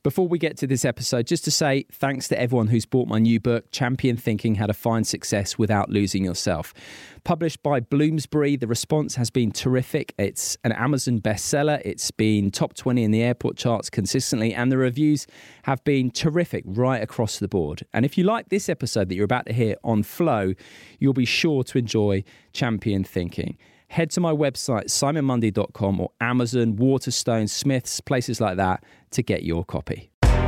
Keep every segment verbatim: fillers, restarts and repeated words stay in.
Before we get to this episode, just to say thanks to everyone who's bought my new book, Champion Thinking: How to Find Success Without Losing Yourself. Published by Bloomsbury, the response has been terrific. It's an Amazon bestseller. It's been top twenty in the airport charts consistently, and the reviews have been terrific right across the board. And if you like this episode that you're about to hear on Flow, you'll be sure to enjoy Champion Thinking. Head to my website, simon mundy dot com, or Amazon, Waterstone, Smiths, places like that to get your copy.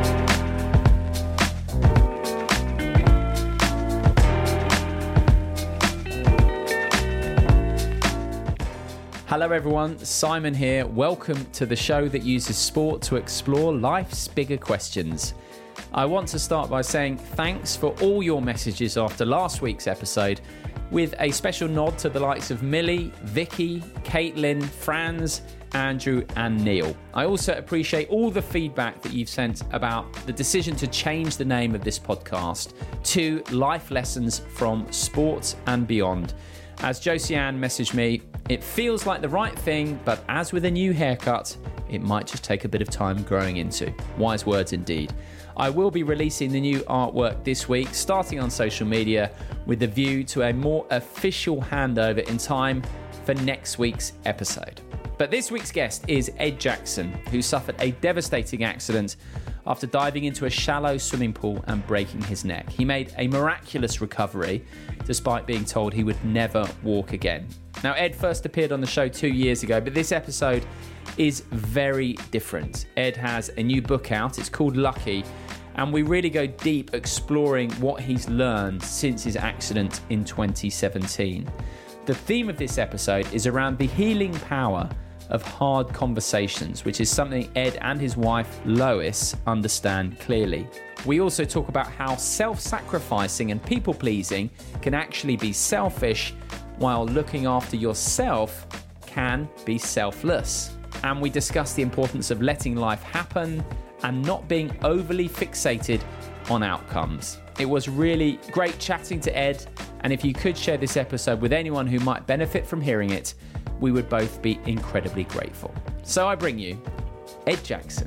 Hello everyone, Simon here. Welcome to the show that uses sport to explore life's bigger questions. I want to start by saying thanks for all your messages after last week's episode, with a special nod to the likes of Millie, Vicky, Caitlin, Franz, Andrew and Neil. I also appreciate all the feedback that you've sent about the decision to change the name of this podcast to Life Lessons from Sports and Beyond. As Josie Ann messaged me, it feels like the right thing, but as with a new haircut, it might just take a bit of time growing into. Wise words indeed. I will be releasing the new artwork this week, starting on social media, with a view to a more official handover in time for next week's episode. But this week's guest is Ed Jackson, who suffered a devastating accident after diving into a shallow swimming pool and breaking his neck. He made a miraculous recovery, despite being told he would never walk again. Now, Ed first appeared on the show two years ago, but this episode is very different. Ed has a new book out. It's called Lucky, and we really go deep exploring what he's learned since his accident in twenty seventeen. The theme of this episode is around the healing power of hard conversations, which is something Ed and his wife Lois understand clearly. We also talk about how self-sacrificing and people-pleasing can actually be selfish, while looking after yourself can be selfless. And we discuss the importance of letting life happen and not being overly fixated on outcomes. It was really great chatting to Ed, and if you could share this episode with anyone who might benefit from hearing it, we would both be incredibly grateful. So I bring you Ed Jackson.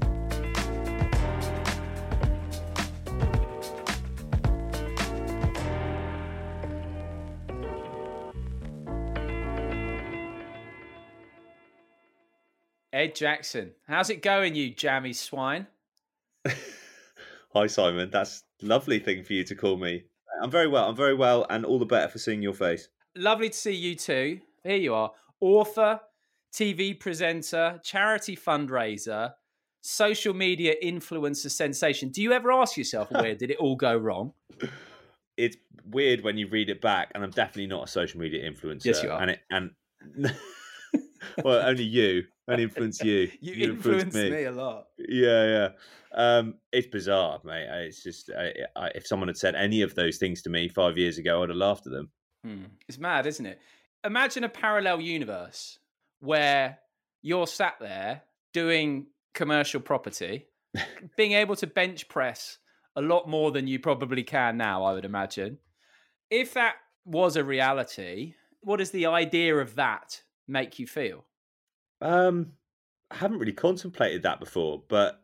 Ed Jackson, how's it going, you jammy swine? Hi, Simon. That's a lovely thing for you to call me. I'm very well. I'm very well, and all the better for seeing your face. Lovely to see you too. Here you are. Author, T V presenter, charity fundraiser, social media influencer sensation. Do you ever ask yourself, where did it all go wrong? It's weird when you read it back, and I'm definitely not a social media influencer. Yes, you are. And, it, and well, only you. Only influence you. You, you influence me. me a lot. Yeah, yeah. Um, it's bizarre, mate. It's just, I, I, if someone had said any of those things to me five years ago, I'd have laughed at them. Hmm. It's mad, isn't it? Imagine a parallel universe where you're sat there doing commercial property, being able to bench press a lot more than you probably can now, I would imagine. If that was a reality, what does the idea of that make you feel? Um, I haven't really contemplated that before, but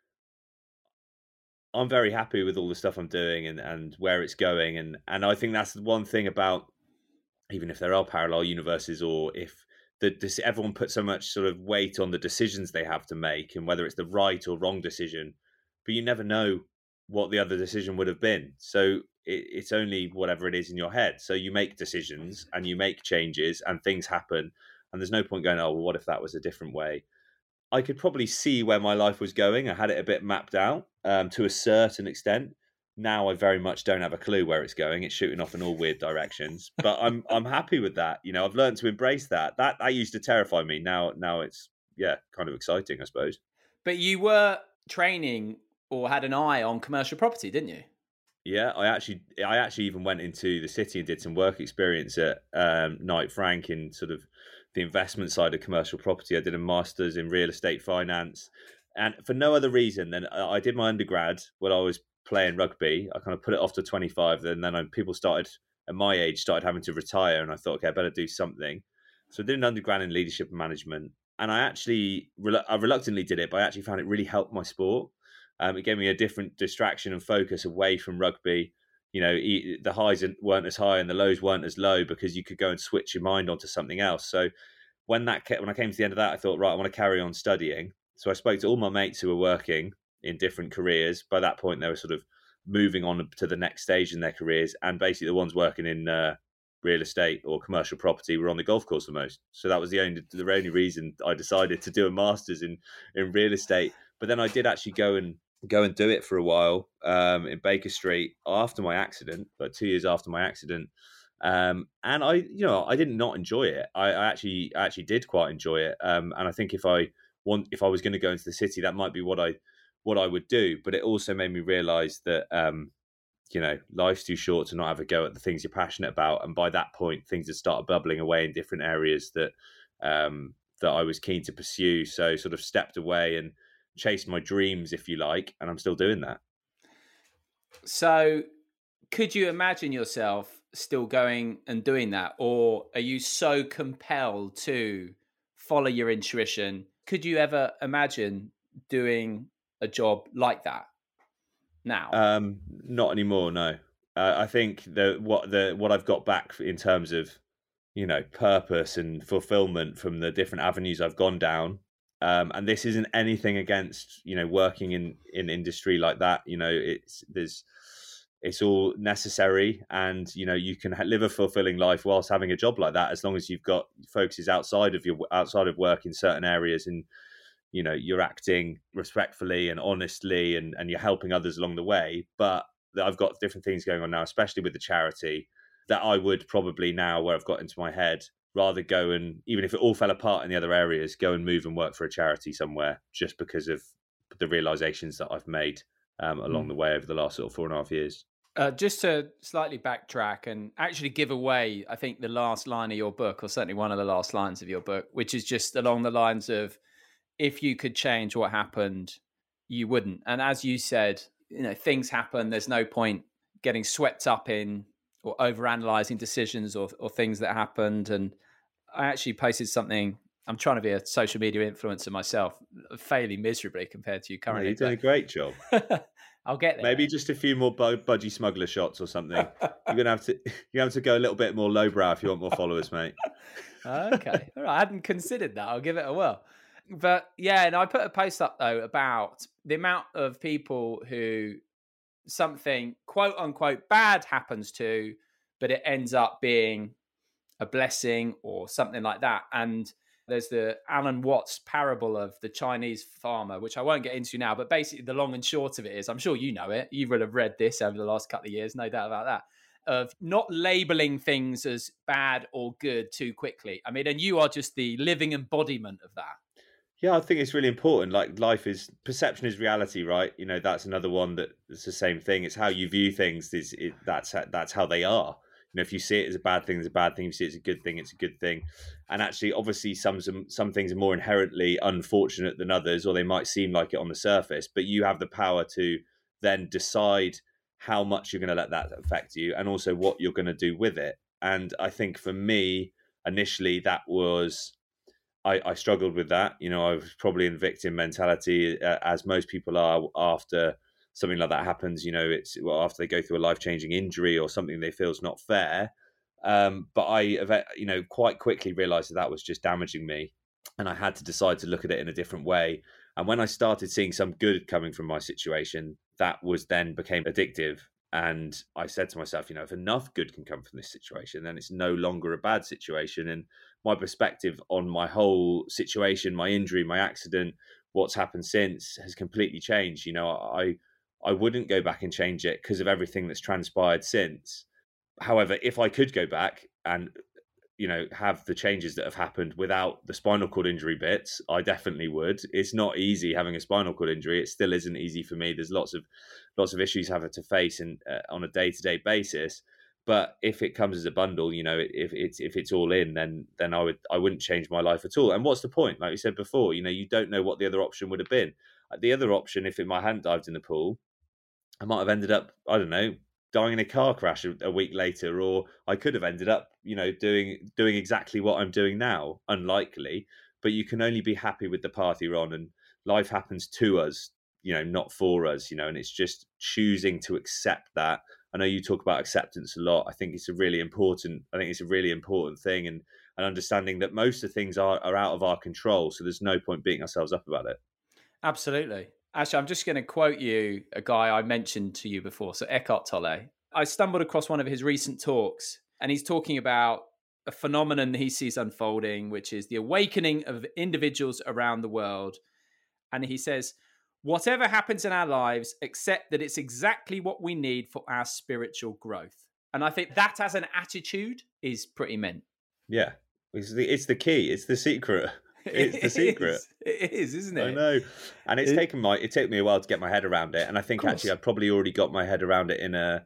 I'm very happy with all the stuff I'm doing and, and where it's going. And, and I think that's the one thing about, even if there are parallel universes, or if the, this, everyone puts so much sort of weight on the decisions they have to make and whether it's the right or wrong decision, but you never know what the other decision would have been. So it, it's only whatever it is in your head. So you make decisions and you make changes and things happen. And there's no point going, oh, well, what if that was a different way? I could probably see where my life was going. I had it a bit mapped out um, to a certain extent. Now I very much don't have a clue where it's going. It's shooting off in all weird directions. But I'm I'm happy with that. You know, I've learned to embrace that. That that used to terrify me. Now now it's, yeah, kind of exciting, I suppose. But you were training or had an eye on commercial property, didn't you? Yeah, I actually I actually even went into the city and did some work experience at um, Knight Frank in sort of the investment side of commercial property. I did a master's in real estate finance, and for no other reason than I did my undergrad when I was playing rugby. I kind of put it off to twenty-five, and then I, people started at my age started having to retire, and I thought, okay, I better do something. So I did an undergrad in leadership and management, and I actually I reluctantly did it, but I actually found it really helped my sport. Um, it gave me a different distraction and focus away from rugby. You know, the highs weren't as high and the lows weren't as low because you could go and switch your mind onto something else. So when that when I came to the end of that, I thought, right, I want to carry on studying. So I spoke to all my mates who were working in different careers. By that point, they were sort of moving on to the next stage in their careers, and basically the ones working in uh, real estate or commercial property were on the golf course the most. So that was the only the only reason I decided to do a master's in in real estate. But then I did actually go and go and do it for a while um, in Baker Street after my accident, like two years after my accident. Um, and I, you know, I did not enjoy it. I, I actually, I actually did quite enjoy it. Um, and I think if I want, if I was going to go into the city, that might be what I, what I would do. But it also made me realise that, um, you know, life's too short to not have a go at the things you're passionate about. And by that point, things had started bubbling away in different areas that, um, that I was keen to pursue. So sort of stepped away and chased my dreams, if you like, and I'm still doing that. So could you imagine yourself still going and doing that? Or are you so compelled to follow your intuition? Could you ever imagine doing a job like that now? Um, not anymore, no. Uh, I think the what the what I've got back in terms of, you know, purpose and fulfillment from the different avenues I've gone down. Um, and this isn't anything against, you know, working in, in industry like that. You know, it's there's it's all necessary, and you know you can live a fulfilling life whilst having a job like that, as long as you've got focuses outside of your outside of work in certain areas, and you know you're acting respectfully and honestly, and and you're helping others along the way. But I've got different things going on now, especially with the charity, that I would probably now, where I've got into my head, rather go and, even if it all fell apart in the other areas, go and move and work for a charity somewhere, just because of the realizations that I've made um, along mm. the way over the last sort of four and a half years. Uh, just to slightly backtrack and actually give away, I think, the last line of your book, or certainly one of the last lines of your book, which is just along the lines of, if you could change what happened, you wouldn't. And as you said, you know, things happen. There's no point getting swept up in or overanalyzing decisions or, or things that happened. And I actually posted something. I'm trying to be a social media influencer myself, failing miserably compared to you currently. Yeah, you're doing a great job. I'll get there. Maybe just a few more budgie smuggler shots or something. You're gonna have to you have to go a little bit more lowbrow if you want more followers, mate. Okay, all right. I hadn't considered that. I'll give it a whirl. But yeah, and I put a post up though about the amount of people who something quote unquote bad happens to, but it ends up being a blessing or something like that. And there's the Alan Watts parable of the Chinese farmer, which I won't get into now, but basically the long and short of it is, I'm sure you know it, you will have read this over the last couple of years, no doubt about that, of not labeling things as bad or good too quickly. I mean, and you are just the living embodiment of that. Yeah, I think it's really important. Like, life is, perception is reality, right? You know, that's another one that it's the same thing. It's how you view things. Is it, that's that's how they are. You know, if you see it as a bad thing, it's a bad thing. If you see it as a good thing, it's a good thing. And actually, obviously, some some some things are more inherently unfortunate than others, or they might seem like it on the surface. But you have the power to then decide how much you're going to let that affect you, and also what you're going to do with it. And I think for me, initially, that was. I, I struggled with that. You know, I was probably in victim mentality, uh, as most people are after something like that happens. You know, it's well, after they go through a life-changing injury or something they feel is not fair. Um, but I, you know, quite quickly realized that that was just damaging me, and I had to decide to look at it in a different way. And when I started seeing some good coming from my situation, that was then became addictive. And I said to myself, you know, if enough good can come from this situation, then it's no longer a bad situation. And my perspective on my whole situation, my injury, my accident, what's happened since has completely changed. You know, I I wouldn't go back and change it because of everything that's transpired since. However, if I could go back and, you know, have the changes that have happened without the spinal cord injury bits, I definitely would. It's not easy having a spinal cord injury. It still isn't easy for me. There's lots of lots of issues having to face in, uh, on a day-to-day basis. But if it comes as a bundle, you know, if it's if it's all in, then then I would I wouldn't change my life at all. And what's the point? Like we said before, you know, you don't know what the other option would have been. The other option, if it, I hadn't dived in the pool, I might have ended up, I don't know, dying in a car crash a, a week later, or I could have ended up, you know, doing doing exactly what I'm doing now. Unlikely, but you can only be happy with the path you're on, and life happens to us. you know, not for us, you know, and it's just choosing to accept that. I know you talk about acceptance a lot. I think it's a really important, I think it's a really important thing, and, and understanding that most of the things are, are out of our control. So there's no point beating ourselves up about it. Absolutely. Actually, I'm just going to quote you a guy I mentioned to you before. So Eckhart Tolle. I stumbled across one of his recent talks, and he's talking about a phenomenon he sees unfolding, which is the awakening of individuals around the world. And he says, whatever happens in our lives, accept that it's exactly what we need for our spiritual growth. And I think that as an attitude is pretty mint. Yeah, it's the, it's the key. It's the secret. It's the secret. Is. It is, isn't it? I know. And it's it, taken my it took me a while to get my head around it. And I think actually I've probably already got my head around it in a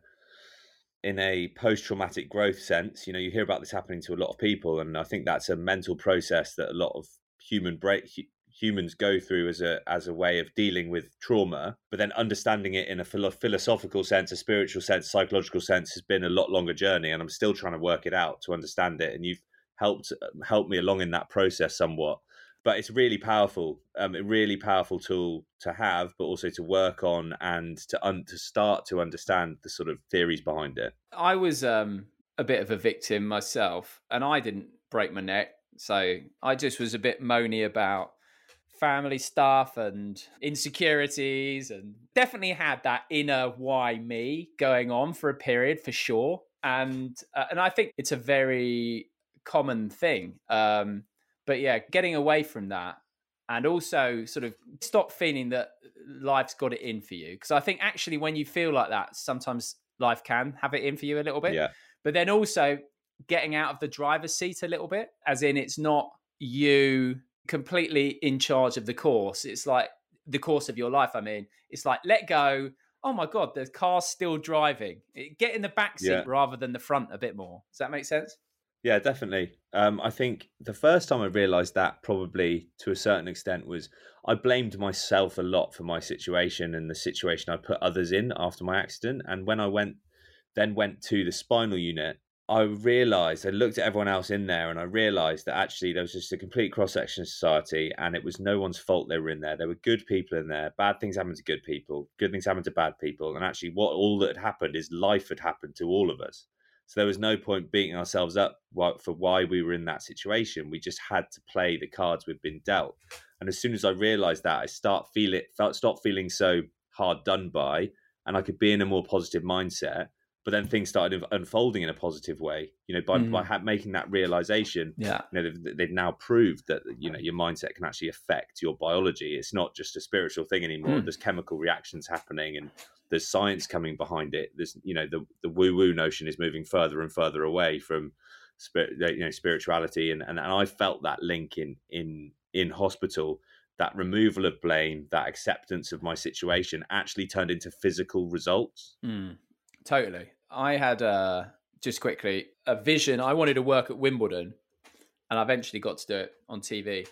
in a post-traumatic growth sense. You know, you hear about this happening to a lot of people, and I think that's a mental process that a lot of human break humans go through as a as a way of dealing with trauma, but then understanding it in a philo- philosophical sense, a spiritual sense, psychological sense has been a lot longer journey, and I'm still trying to work it out to understand it. And you've helped helped me along in that process somewhat. But it's really powerful, um, a really powerful tool to have, but also to work on and to un- to start to understand the sort of theories behind it. I was um, a bit of a victim myself, and I didn't break my neck, so I just was a bit moany about family stuff and insecurities, and definitely had that inner why me going on for a period for sure. And uh, and I think it's a very common thing. Um, But yeah, getting away from that, and also sort of stop feeling that life's got it in for you. Because I think actually when you feel like that, sometimes life can have it in for you a little bit. Yeah. But then also getting out of the driver's seat a little bit, as in it's not you completely in charge of the course. It's like the course of your life. I mean, it's like, let go. Oh my God, the car's still driving. Get in the back seat Yeah. rather than the front a bit more. Does that make sense? Yeah, definitely. Um, I think the first time I realised that, probably to a certain extent, was I blamed myself a lot for my situation and the situation I put others in after my accident. And when I went, then went to the spinal unit, I realised, I looked at everyone else in there, and I realised that actually there was just a complete cross-section of society, and it was no one's fault they were in there. There were good people in there. Bad things happened to good people. Good things happened to bad people. And actually what all that had happened is life had happened to all of us. So there was no point beating ourselves up for why we were in that situation. We just had to play the cards we've been dealt. And as soon as I realised that, I start feel it, felt stopped feeling so hard done by, and I could be in a more positive mindset. But then things started unfolding in a positive way. You know, by mm. by ha- making that realisation. Yeah. You know, they've, they've now proved that, you know, your mindset can actually affect your biology. It's not just a spiritual thing anymore. Mm. There's chemical reactions happening, and there's science coming behind it. There's, you know, the the woo woo notion is moving further and further away from, spirit, you know, spirituality, and, and and I felt that link in in in hospital. That removal of blame, that acceptance of my situation, actually turned into physical results. Mm, totally. I had uh, just quickly a vision. I wanted to work at Wimbledon, and I eventually got to do it on T V,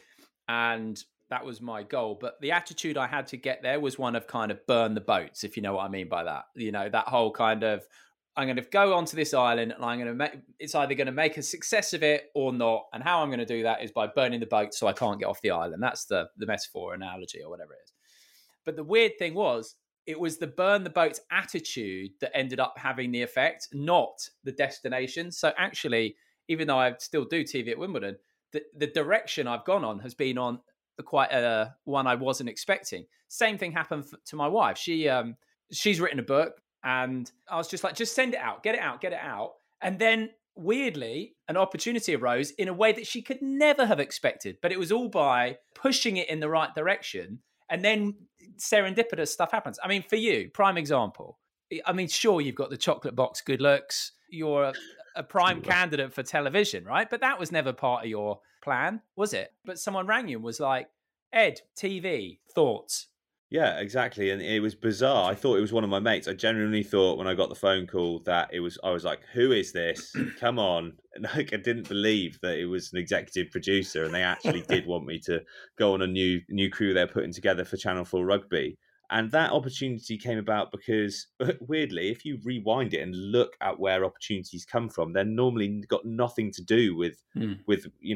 and that was my goal. But the attitude I had to get there was one of kind of burn the boats, if you know what I mean by that. You know, that whole kind of, I'm going to go onto this island, and I'm going to make, it's either going to make a success of it or not. And how I'm going to do that is by burning the boat so I can't get off the island. That's the, the metaphor, analogy, or whatever it is. But the weird thing was, it was the burn the boats attitude that ended up having the effect, not the destination. So actually, even though I still do T V at Wimbledon, the, the direction I've gone on has been on quite a one I wasn't expecting. Same thing happened to my wife. She um she's written a book, and I was just like, just send it out, get it out, get it out. And then weirdly, an opportunity arose in a way that she could never have expected. But it was all by pushing it in the right direction. And then serendipitous stuff happens. I mean, for you, prime example. I mean, sure, you've got the chocolate box good looks. You're a, a prime candidate for television, right? But that was never part of your plan, was it? But someone rang you and was like, Ed, T V, thoughts? Yeah, exactly. And it was bizarre. I thought it was one of my mates. I genuinely thought when I got the phone call that it was, I was like, who is this? Come on. And like, I didn't believe that it was an executive producer, and they actually did want me to go on a new new crew they're putting together for Channel four Rugby. And that opportunity came about because, weirdly, if you rewind it and look at where opportunities come from, they're normally got nothing to do with, mm. with you know,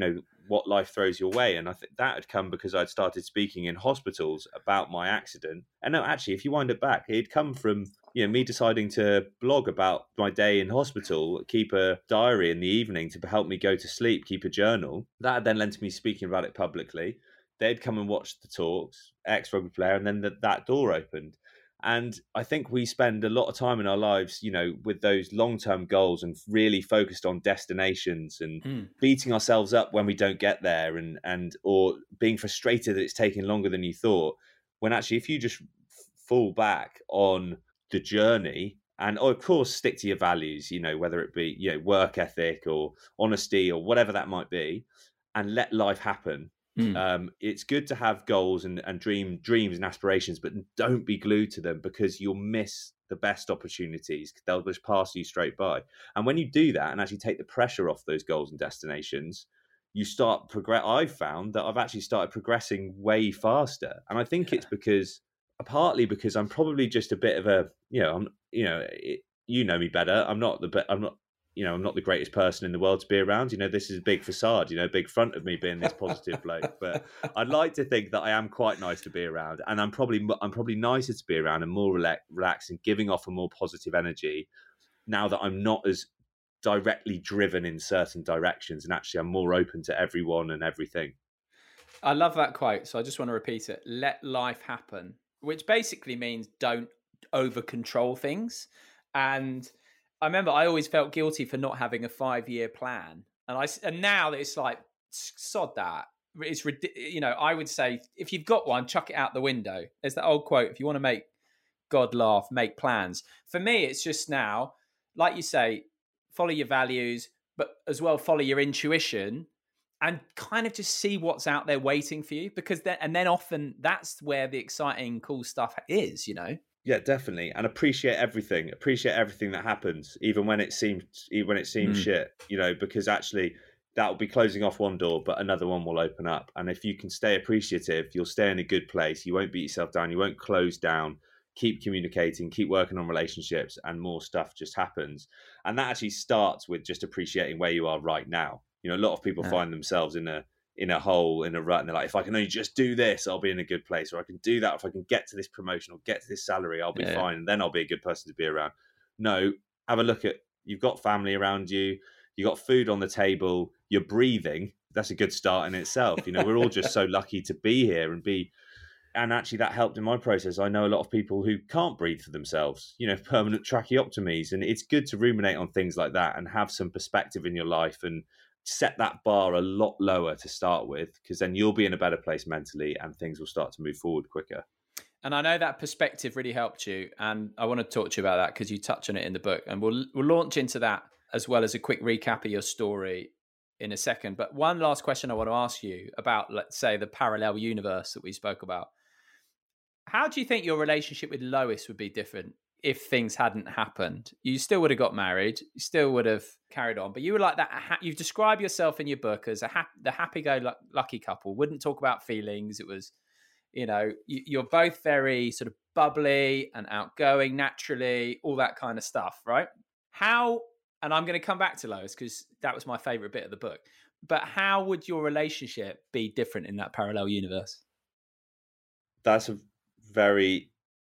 what life throws your way. And I think that had come because I'd started speaking in hospitals about my accident. And no, actually, if you wind it back, it'd come from, you know, me deciding to blog about my day in hospital, keep a diary in the evening to help me go to sleep, keep a journal. That had then led to me speaking about it publicly. They'd come and watch the talks, ex-rugby player, and then the, that door opened. And I think we spend a lot of time in our lives, you know, with those long-term goals and really focused on destinations and mm. beating ourselves up when we don't get there, and and or being frustrated that it's taking longer than you thought. When actually, if you just fall back on the journey and, of course, stick to your values, you know, whether it be, you know, work ethic or honesty or whatever that might be, and let life happen. Mm. Um, it's good to have goals and, and dream dreams and aspirations, but don't be glued to them, because you'll miss the best opportunities. They'll just pass you straight by. And when you do that and actually take the pressure off those goals and destinations, you start progress. I've found that I've actually started progressing way faster, and I think yeah. it's because partly because I'm probably just a bit of a, you know, I'm, you know, it, you know me better. I'm not the, I'm not. You know, I'm not the greatest person in the world to be around. You know, this is a big facade, you know, big front of me being this positive bloke. But I'd like to think that I am quite nice to be around, and I'm probably I'm probably nicer to be around and more relax, relaxed and giving off a more positive energy now that I'm not as directly driven in certain directions, and actually I'm more open to everyone and everything. I love that quote, so I just want to repeat it. Let life happen, which basically means don't over control things. And I remember I always felt guilty for not having a five-year plan, and I and now that it's like, sod that. It's, you know, I would say if you've got one, chuck it out the window. There's that old quote: if you want to make God laugh, make plans. For me, it's just now, like you say, follow your values, but as well follow your intuition, and kind of just see what's out there waiting for you. Because then, and then often that's where the exciting, cool stuff is. You know. Yeah, definitely, and appreciate everything. Appreciate everything that happens, even when it seems even when it seems mm. shit. You know, because actually that will be closing off one door, but another one will open up. And if you can stay appreciative, you'll stay in a good place. You won't beat yourself down. You won't close down. Keep communicating. Keep working on relationships, and more stuff just happens. And that actually starts with just appreciating where you are right now. You know, a lot of people yeah. find themselves in a in a hole, in a rut, and they're like, if I can only just do this, I'll be in a good place, or I can do that, if I can get to this promotion or get to this salary, I'll be yeah. fine, and then I'll be a good person to be around. No, have a look at, you've got family around you, you've got food on the table, you're breathing. That's a good start in itself. You know, we're all just so lucky to be here and be, and actually that helped in my process. I know a lot of people who can't breathe for themselves, you know, permanent tracheotomies, and it's good to ruminate on things like that and have some perspective in your life and set that bar a lot lower to start with, because then you'll be in a better place mentally and things will start to move forward quicker. And I know that perspective really helped you, and I want to talk to you about that because you touch on it in the book, and we'll we'll launch into that as well as a quick recap of your story in a second. But one last question I want to ask you about, let's say, the parallel universe that we spoke about. How do you think your relationship with Lois would be different if things hadn't happened? You still would have got married, you still would have carried on, but you were like that. You describe yourself in your book as a ha- the happy-go-lucky couple. Wouldn't talk about feelings. It was, you know, you're both very sort of bubbly and outgoing naturally, all that kind of stuff, right? How, and I'm going to come back to Lois because that was my favorite bit of the book, but how would your relationship be different in that parallel universe? That's a very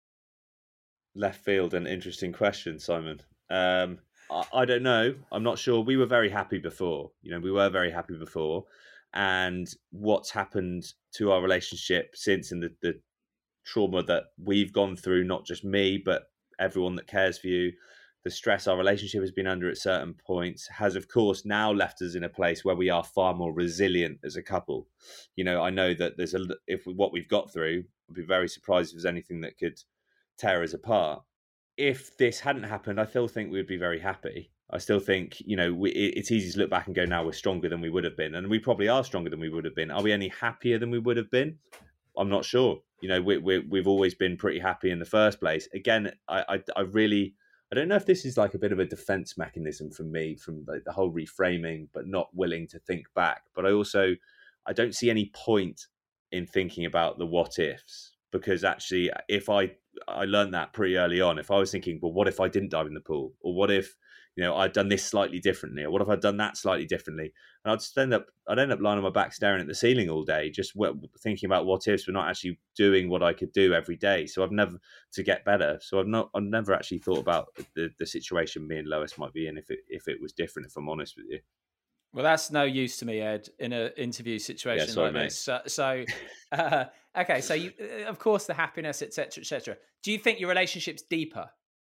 left field and interesting question, Simon. Um, I, I don't know. I'm not sure. We were very happy before. You know, we were very happy before. And what's happened to our relationship since, and the, the trauma that we've gone through, not just me, but everyone that cares for you, the stress our relationship has been under at certain points has, of course, now left us in a place where we are far more resilient as a couple. You know, I know that there's a, if we, what we've got through, I'd be very surprised if there's anything that could tear us apart. If this hadn't happened, I still think we'd be very happy. I still think, you know, we, it's easy to look back and go, now we're stronger than we would have been. And we probably are stronger than we would have been. Are we any happier than we would have been? I'm not sure. You know, we, we, we've always been pretty happy in the first place. Again, I, I, I really, I don't know if this is like a bit of a defense mechanism from me, from the, the whole reframing, but not willing to think back. But I also, I don't see any point in thinking about the what ifs, because actually, if I, I learned that pretty early on. If I was thinking, well, what if I didn't dive in the pool? Or what if, you know, I'd done this slightly differently, or what if I'd done that slightly differently? And I'd just end up, I'd end up lying on my back staring at the ceiling all day, just thinking about what ifs, but not actually doing what I could do every day. So I've never to get better. So I've not, I've never actually thought about the, the situation me and Lois might be in if it if it was different. If I'm honest with you. Well, that's no use to me, Ed, in an interview situation yeah, sorry, like mate. this. So, so uh, okay, so you, of course, the happiness, et cetera, et cetera. Do you think your relationship's deeper?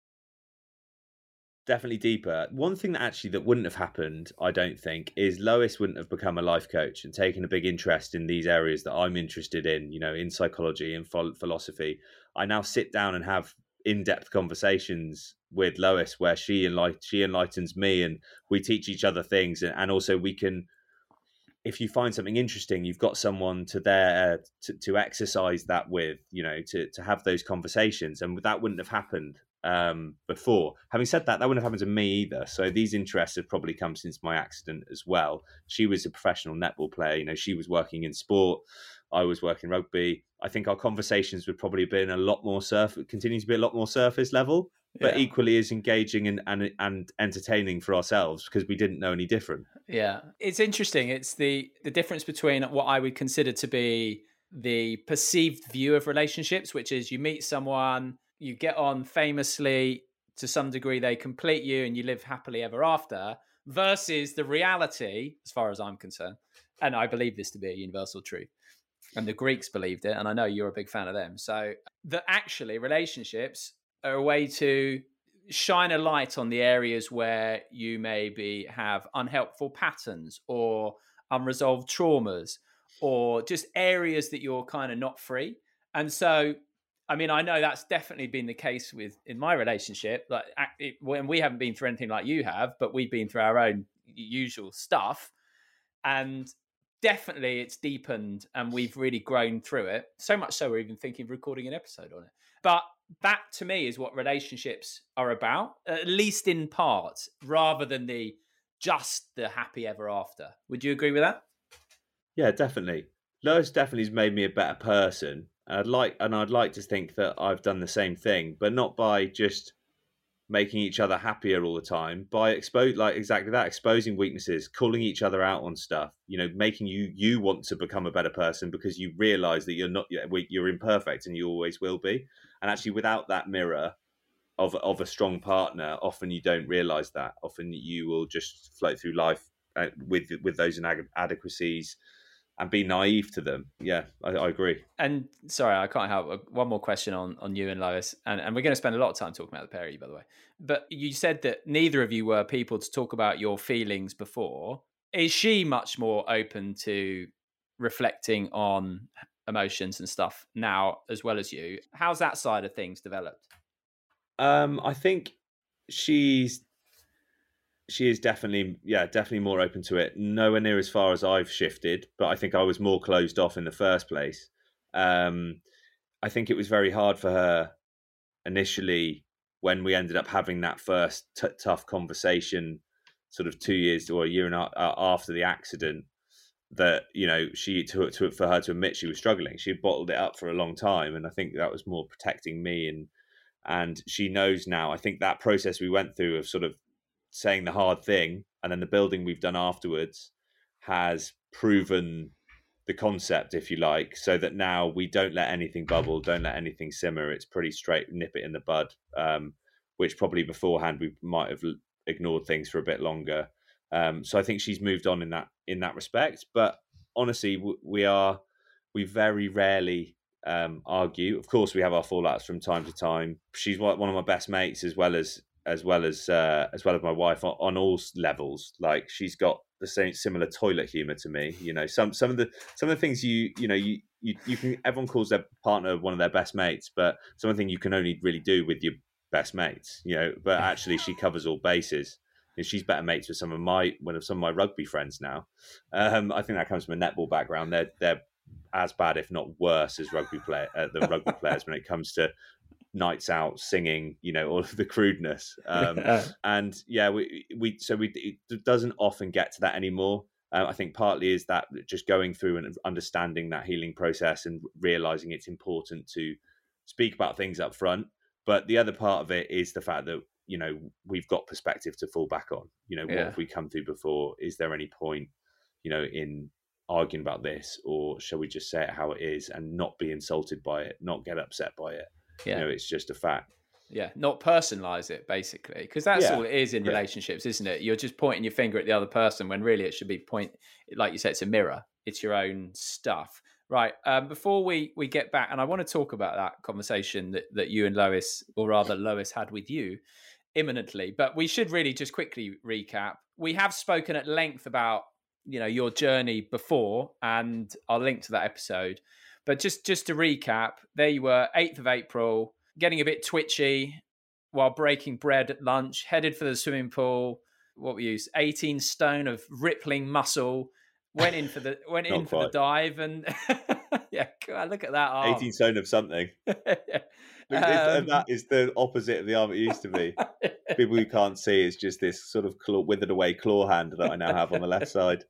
Definitely deeper. One thing that actually that wouldn't have happened, I don't think, is Lois wouldn't have become a life coach and taken a big interest in these areas that I'm interested in, you know, in psychology and philosophy. I now sit down and have in-depth conversations with Lois where she enlight- she enlightens me, and we teach each other things, and, and also we can, if you find something interesting, you've got someone to there to, to exercise that with, you know, to to have those conversations, and that wouldn't have happened um before. Having said that, that wouldn't have happened to me either. So these interests have probably come since my accident as well. She was a professional netball player, you know, she was working in sport, I was working rugby. I think our conversations would probably have been a lot more surface, continue to be a lot more surface level, but yeah. equally as engaging and, and and entertaining for ourselves because we didn't know any different. Yeah, it's interesting. It's the the difference between what I would consider to be the perceived view of relationships, which is you meet someone, you get on famously, to some degree they complete you and you live happily ever after, versus the reality, as far as I'm concerned, and I believe this to be a universal truth, and the Greeks believed it, and I know you're a big fan of them, so that actually relationships are a way to shine a light on the areas where you maybe have unhelpful patterns or unresolved traumas or just areas that you're kind of not free. And so I mean, I know that's definitely been the case with in my relationship. Like, it, when we haven't been through anything like you have, but we've been through our own usual stuff, and definitely it's deepened, and we've really grown through it. So much so, we're even thinking of recording an episode on it. But that, to me, is what relationships are about, at least in part, rather than the just the happy ever after. Would you agree with that? Yeah, definitely. Lois definitely has made me a better person. I'd like, and I'd like to think that I've done the same thing, but not by just making each other happier all the time. By expose, like exactly that, exposing weaknesses, calling each other out on stuff. You know, making you you want to become a better person because you realise that you're not, you're imperfect, and you always will be. And actually, without that mirror of of a strong partner, often you don't realise that. Often you will just float through life with with those inadequacies and be naive to them. Yeah, I, I agree. And sorry, I can't help. One more question on, on you and Lois. And, and we're going to spend a lot of time talking about the pair of you, by the way. But you said that neither of you were people to talk about your feelings before. Is she much more open to reflecting on emotions and stuff now as well as you? How's that side of things developed? Um, I think she's... She is definitely, yeah, definitely more open to it. Nowhere near as far as I've shifted, but I think I was more closed off in the first place. Um, I think it was very hard for her initially when we ended up having that first t- tough conversation, sort of two years or a year and a half after the accident. That, you know, she to, to for her to admit she was struggling. She had bottled it up for a long time, and I think that was more protecting me. And and she knows now. I think that process we went through of sort of saying the hard thing and then the building we've done afterwards has proven the concept, if you like, so that now we don't let anything bubble, don't let anything simmer. It's pretty straight, nip it in the bud, um, which probably beforehand we might have ignored things for a bit longer. Um, so I think she's moved on in that in that respect. But honestly, we are we very rarely um, argue. Of course, we have our fallouts from time to time. She's one of my best mates, as well as as well as uh, as well as my wife on, on all levels. Like, she's got the same similar toilet humor to me. You know, some some of the some of the things you you know you you, you can everyone calls their partner one of their best mates, but something you can only really do with your best mates. You know, but actually she covers all bases. And she's better mates with some of my one of some of my rugby friends now. Um, I think that comes from a netball background. They're they're as bad, if not worse, as rugby player uh, than rugby players when it comes to nights out, singing, you know, all of the crudeness. Um, and yeah, we, we, so we, it doesn't often get to that anymore. Uh, I think partly is that just going through and understanding that healing process and realizing it's important to speak about things up front. But the other part of it is the fact that you know, we've got perspective to fall back on. You know, what Yeah. have we come through before? Is there any point, you know, in arguing about this, or shall we just say it how it is and not be insulted by it, not get upset by it? Yeah. You know, it's just a fact. Yeah, not personalize it, basically, because that's Yeah. all it is in Yeah. relationships, isn't it? You're just pointing your finger at the other person when really it should be point, like you said, it's a mirror. It's your own stuff. Right. Um, before we, we get back, and I want to talk about that conversation that, that you and Lois, or rather Lois had with you imminently, but we should really just quickly recap. We have spoken at length about, you know, your journey before, and I'll link to that episode. But just, just to recap, there you were, eighth of April, getting a bit twitchy while breaking bread at lunch, headed for the swimming pool. What we used, eighteen stone of rippling muscle. Went in for the went in for the dive, and yeah, God, look at that arm. eighteen stone of something. yeah. um, that is the opposite of the arm it used to be. People who can't see, it's just this sort of claw, withered away claw hand that I now have on the left side.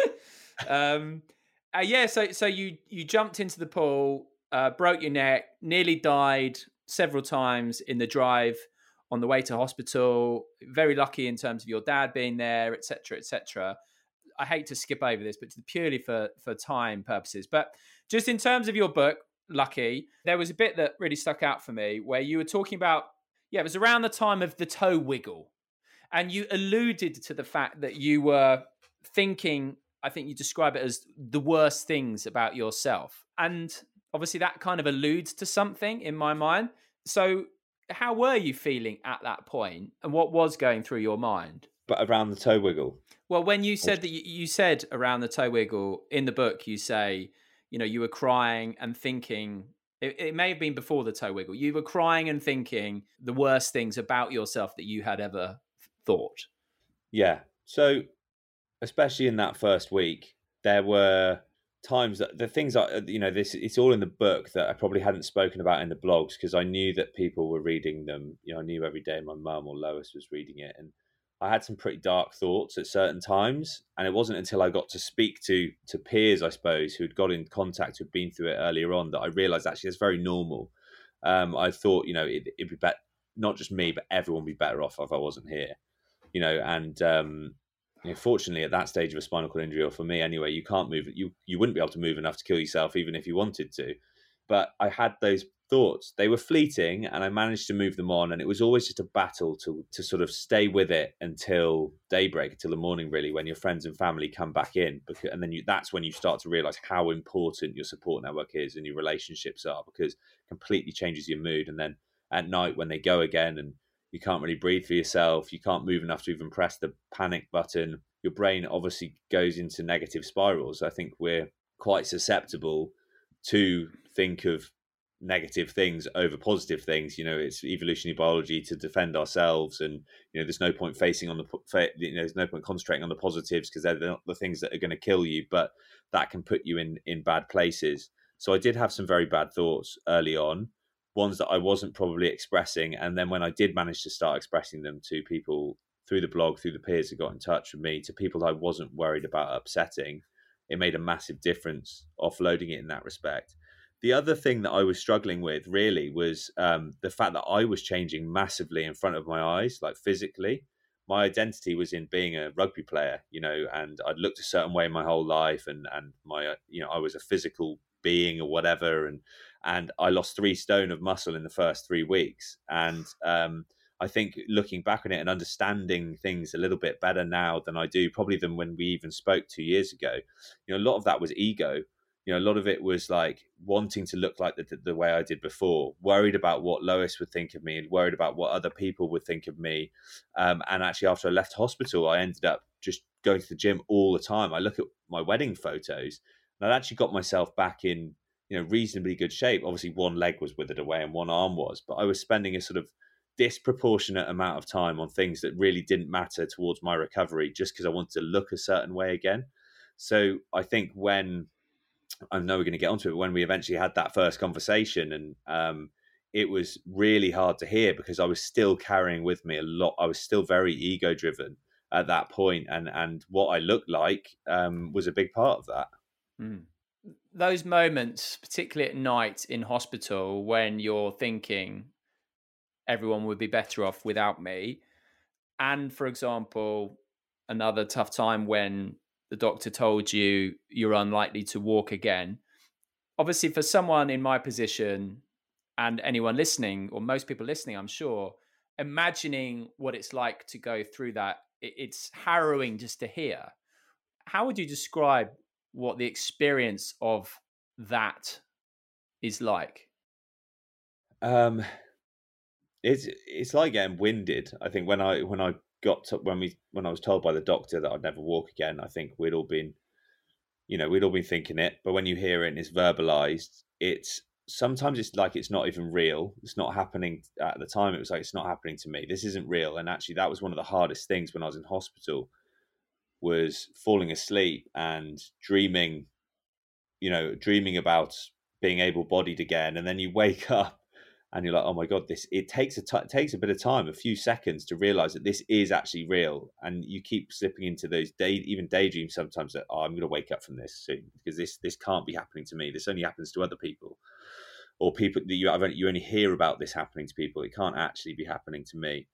um, uh, yeah, so so you you jumped into the pool, uh, broke your neck, nearly died several times in the drive on the way to hospital. Very lucky in terms of your dad being there, et cetera, et cetera. I hate to skip over this, but purely for, for time purposes. But just in terms of your book, Lucky, there was a bit that really stuck out for me where you were talking about, yeah, it was around the time of the toe wiggle. And you alluded to the fact that you were thinking, I think you describe it as the worst things about yourself. And obviously that kind of alludes to something in my mind. So how were you feeling at that point, and what was going through your mind? But around the toe wiggle. Well, when you said that, you, you said around the toe wiggle in the book, you say, you know, you were crying and thinking, it, it may have been before the toe wiggle, you were crying and thinking the worst things about yourself that you had ever thought. Yeah. So, especially in that first week, there were times that the things that, you know, this, it's all in the book that I probably hadn't spoken about in the blogs, because I knew that people were reading them. You know, I knew every day my mum or Lois was reading it, and I had some pretty dark thoughts at certain times. And it wasn't until I got to speak to to peers, I suppose, who'd got in contact, who'd been through it earlier on, that I realized actually it's very normal. Um, I thought, you know, it, it'd be better, not just me, but everyone would be better off if I wasn't here, you know. And um, you know, fortunately, at that stage of a spinal cord injury, or for me anyway, you can't move, you you wouldn't be able to move enough to kill yourself, even if you wanted to. But I had those thoughts. They were fleeting, and I managed to move them on. And it was always just a battle to to sort of stay with it until daybreak, until the morning, really, when your friends and family come back in. Because, and then you, that's when you start to realize how important your support network is and your relationships are, because it completely changes your mood. And then at night, when they go again and you can't really breathe for yourself, you can't move enough to even press the panic button, your brain obviously goes into negative spirals. I think we're quite susceptible to think of negative things over positive things. You know, it's evolutionary biology to defend ourselves, and you know, there's no point facing on the, you know, there's no point concentrating on the positives, because they're not the things that are going to kill you, but that can put you in in bad places. So I did have some very bad thoughts early on, ones that I wasn't probably expressing, and then when I did manage to start expressing them to people through the blog, through the peers that got in touch with me, to people that I wasn't worried about upsetting, it made a massive difference offloading it in that respect. The other thing that I was struggling with really was um, the fact that I was changing massively in front of my eyes, like physically. My identity was in being a rugby player, you know, and I'd looked a certain way my whole life, and and my, you know, I was a physical being or whatever, and and I lost three stone of muscle in the first three weeks. And um, I think looking back on it and understanding things a little bit better now than I do, probably than when we even spoke two years ago, you know, a lot of that was ego. You know, a lot of it was like wanting to look like the, the way I did before, worried about what Lois would think of me, and worried about what other people would think of me. Um, and actually, after I left hospital, I ended up just going to the gym all the time. I look at my wedding photos, and I'd actually got myself back in, you know, reasonably good shape. Obviously, one leg was withered away and one arm was, but I was spending a sort of disproportionate amount of time on things that really didn't matter towards my recovery, just because I wanted to look a certain way again. So I think when, I know we're going to get onto it, but when we eventually had that first conversation, and um, it was really hard to hear, because I was still carrying with me a lot. I was still very ego driven at that point, and and what I looked like um, was a big part of that. Mm. Those moments, particularly at night in hospital, when you're thinking, everyone would be better off without me. And for example, another tough time when the doctor told you you're unlikely to walk again. Obviously, for someone in my position and anyone listening, or most people listening, I'm sure, imagining what it's like to go through that, it's harrowing just to hear. How would you describe what the experience of that is like? Um, it's it's like getting winded. I think when I when I got to, when we when I was told by the doctor that I'd never walk again, I think we'd all been, you know, we'd all been thinking it. But when you hear it and it's verbalized, it's sometimes it's like it's not even real. It's not happening at the time. It was like, it's not happening to me. This isn't real. And actually, that was one of the hardest things when I was in hospital, was falling asleep and dreaming, you know, dreaming about being able-bodied again, and then you wake up and you're like, oh my god, this it takes a t- it takes a bit of time, a few seconds, to realize that this is actually real. And you keep slipping into those day even daydreams sometimes, that, oh, I'm going to wake up from this soon, because this this can't be happening to me. This only happens to other people, or people that you only, you only hear about this happening to people. It can't actually be happening to me.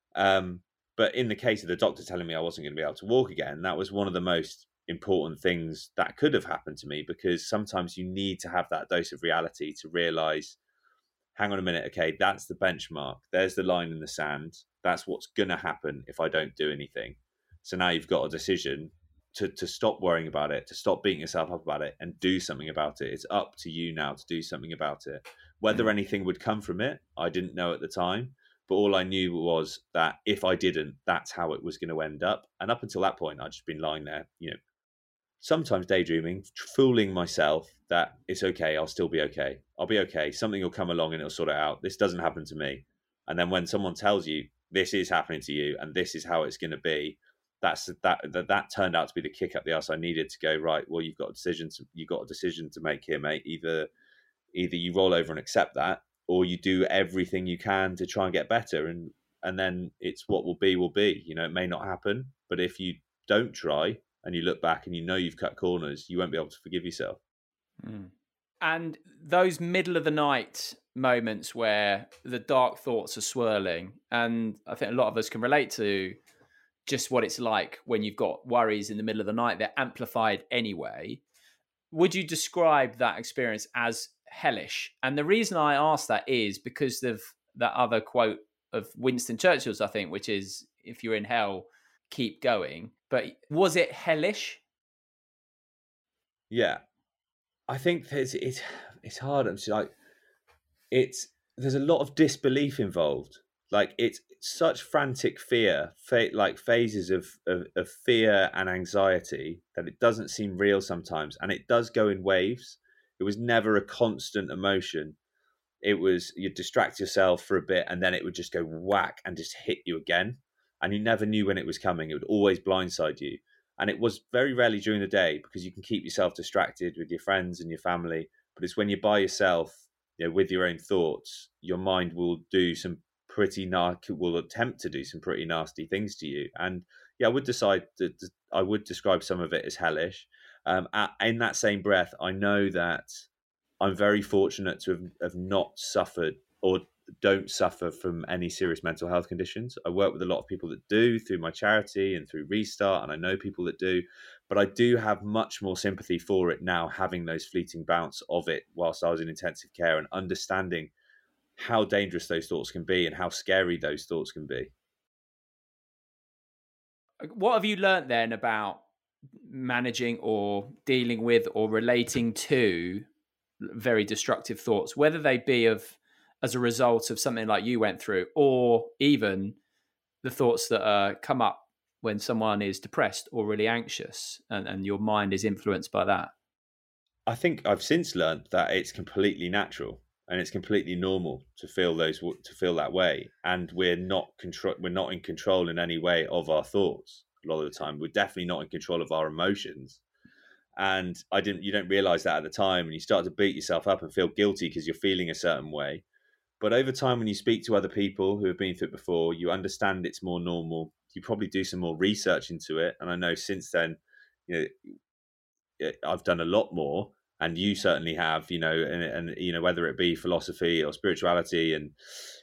Um, but in the case of the doctor telling me I wasn't going to be able to walk again, that was one of the most important things that could have happened to me, because sometimes you need to have that dose of reality to realize, hang on a minute, okay, that's the benchmark. There's the line in the sand. That's what's going to happen if I don't do anything. So now you've got a decision to, to stop worrying about it, to stop beating yourself up about it, and do something about it. It's up to you now to do something about it. Whether anything would come from it, I didn't know at the time. But all I knew was that if I didn't, that's how it was going to end up. And up until that point, I'd just been lying there, you know, sometimes daydreaming, fooling myself that it's okay, I'll still be okay. I'll be okay. Something will come along and it'll sort it out. This doesn't happen to me. And then when someone tells you this is happening to you and this is how it's going to be, that's that that that turned out to be the kick up the ass I needed to go, right, well, you've got a decision to, you've got a decision to make here, mate. Either either you roll over and accept that, or you do everything you can to try and get better, and and then it's what will be will be. You know, it may not happen, but if you don't try and you look back and you know you've cut corners, you won't be able to forgive yourself. Mm. And those middle of the night moments where the dark thoughts are swirling, and I think a lot of us can relate to just what it's like when you've got worries in the middle of the night. They're amplified anyway. Would you describe that experience as hellish? And the reason I ask that is because of that other quote of Winston Churchill's, I think, which is, if you're in hell, keep going. But was it hellish? Yeah, I think there's it's it's hard. It's like it's there's a lot of disbelief involved. Like it's such frantic fear, fa- like phases of, of of fear and anxiety, that it doesn't seem real sometimes, and it does go in waves. It was never a constant emotion. It was, you'd distract yourself for a bit and then it would just go whack and just hit you again, and you never knew when it was coming. It would always blindside you. And it was very rarely during the day, because you can keep yourself distracted with your friends and your family, but it's when you're by yourself, you know, with your own thoughts, your mind will do some pretty nasty, will attempt to do some pretty nasty things to you. And yeah, I would decide that I would describe some of it as hellish. Um, at, in that same breath, I know that I'm very fortunate to have, have not suffered or don't suffer from any serious mental health conditions. I work with a lot of people that do through my charity and through Restart, and I know people that do, but I do have much more sympathy for it now, having those fleeting bouts of it whilst I was in intensive care, and understanding how dangerous those thoughts can be and how scary those thoughts can be. What have you learnt then about managing or dealing with or relating to very destructive thoughts, whether they be of as a result of something like you went through, or even the thoughts that uh, come up when someone is depressed or really anxious, and, and your mind is influenced by that? I think I've since learned that it's completely natural and it's completely normal to feel those to feel that way, and we're not control we're not in control in any way of our thoughts. A lot of the time, we're definitely not in control of our emotions. And I didn't you don't realize that at the time, and you start to beat yourself up and feel guilty because you're feeling a certain way. But over time, when you speak to other people who have been through it before, you understand it's more normal. You probably do some more research into it. And I know since then, you know, I've done a lot more, and you certainly have, you know, and, and you know, whether it be philosophy or spirituality and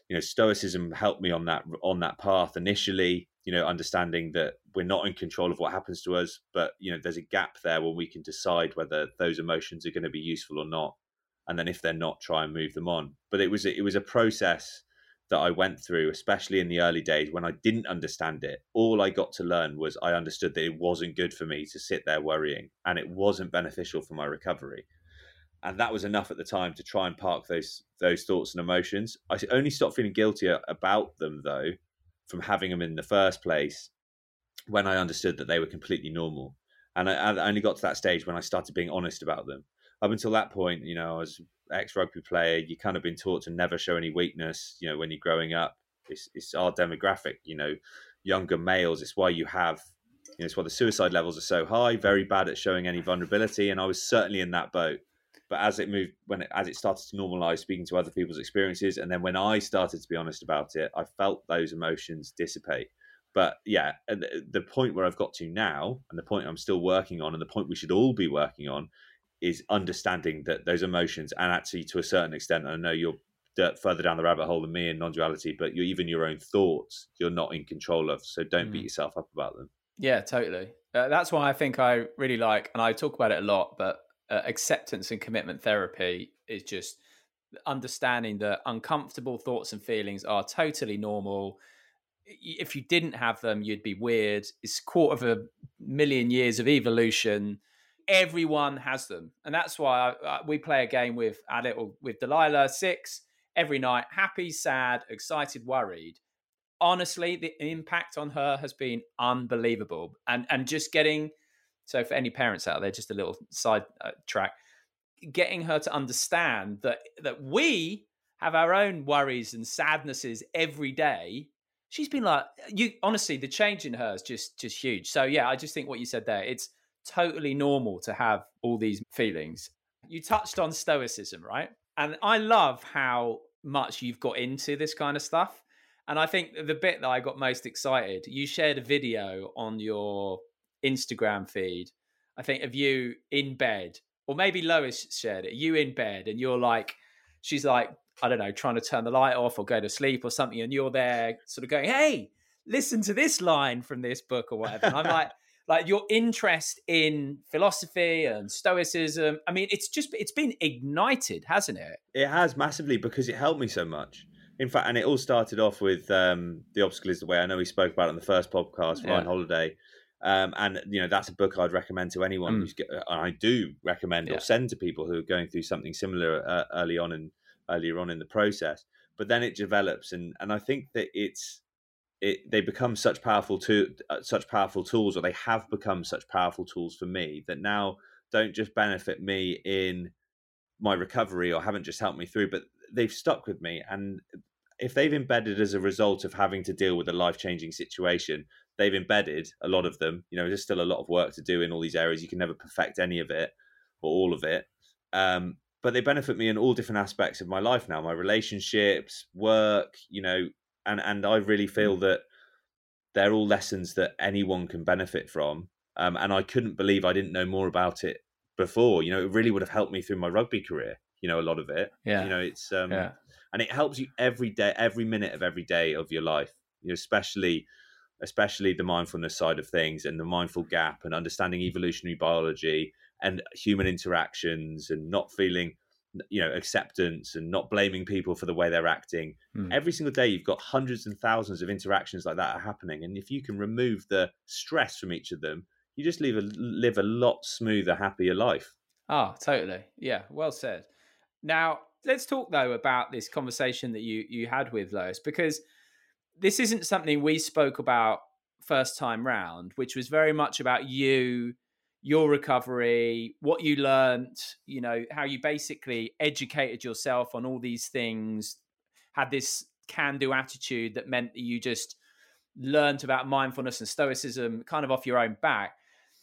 you know, Stoicism helped me on that on that path initially. You know, understanding that we're not in control of what happens to us, but you know, there's a gap there where we can decide whether those emotions are going to be useful or not, and then if they're not, try and move them on. But it was it was a process that I went through, especially in the early days when I didn't understand it. All I got to learn was I understood that it wasn't good for me to sit there worrying, and it wasn't beneficial for my recovery. And that was enough at the time to try and park those those thoughts and emotions. I only stopped feeling guilty about them, though, from having them in the first place, when I understood that they were completely normal. And I, I only got to that stage when I started being honest about them. Up until that point, you know, I was an ex-rugby player. You kind of been taught to never show any weakness, you know, when you're growing up. It's, it's our demographic, you know, younger males. It's why you have, you know, it's why the suicide levels are so high, very bad at showing any vulnerability. And I was certainly in that boat. But as it moved, when it, as it started to normalize speaking to other people's experiences, and then when I started to be honest about it, I felt those emotions dissipate. But yeah, the, the point where I've got to now, and the point I'm still working on, and the point we should all be working on, is understanding that those emotions, and actually to a certain extent, I know you're further down the rabbit hole than me in non-duality, but you're, even your own thoughts, you're not in control of. So don't mm. beat yourself up about them. Yeah, totally. Uh, that's why I think I really like, and I talk about it a lot, but uh, acceptance and commitment therapy is just understanding that uncomfortable thoughts and feelings are totally normal. If you didn't have them, you'd be weird. It's a quarter of a million years of evolution. Everyone has them. And that's why I, I, we play a game with our little, with Delilah, six, every night, happy, sad, excited, worried. Honestly, the impact on her has been unbelievable. And and just getting, so for any parents out there, just a little side uh, track, getting her to understand that that we have our own worries and sadnesses every day. She's been like, you honestly, the change in her is just just huge. So yeah, I just think what you said there, it's totally normal to have all these feelings. You touched on Stoicism, right? And I love how much you've got into this kind of stuff. And I think the bit that I got most excited, you shared a video on your Instagram feed, I think, of you in bed, or maybe Lois shared it, you in bed, and you're like, she's like, I don't know, trying to turn the light off or go to sleep or something, and you're there sort of going, hey, listen to this line from this book or whatever. And I'm like, like your interest in philosophy and Stoicism, I mean, it's just, it's been ignited, hasn't it? It has massively, because it helped me so much. In fact, and it all started off with um, The Obstacle is the Way. I know we spoke about it in the first podcast, Ryan yeah. Holiday. Um, and, you know, that's a book I'd recommend to anyone mm. who's, and I do recommend yeah. or send to people who are going through something similar uh, early on and earlier on in the process. But then it develops. And, and I think that it's, it, they become such powerful to uh, such powerful tools, or they have become such powerful tools for me, that now don't just benefit me in my recovery or haven't just helped me through, but they've stuck with me. And if they've embedded as a result of having to deal with a life-changing situation, they've embedded a lot of them. You know, there's still a lot of work to do in all these areas. You can never perfect any of it or all of it. Um, but they benefit me in all different aspects of my life now, my relationships, work, you know, and, and I really feel that they're all lessons that anyone can benefit from. Um, and I couldn't believe I didn't know more about it before. You know, it really would have helped me through my rugby career. You know, a lot of it. Yeah. You know, it's um, yeah. and it helps you every day, every minute of every day of your life. You know, especially, especially the mindfulness side of things, and the mindful gap, and understanding evolutionary biology and human interactions, and not feeling, you know, acceptance, and not blaming people for the way they're acting. Mm. Every single day, you've got hundreds and thousands of interactions like that are happening, and if you can remove the stress from each of them, you just live a live a lot smoother, happier life. Oh, totally. Yeah, well said. Now, let's talk, though, about this conversation that you you had with Lois, because this isn't something we spoke about first time round, which was very much about you, your recovery, what you learned, you know, how you basically educated yourself on all these things, had this can-do attitude that meant that you just learned about mindfulness and Stoicism kind of off your own back.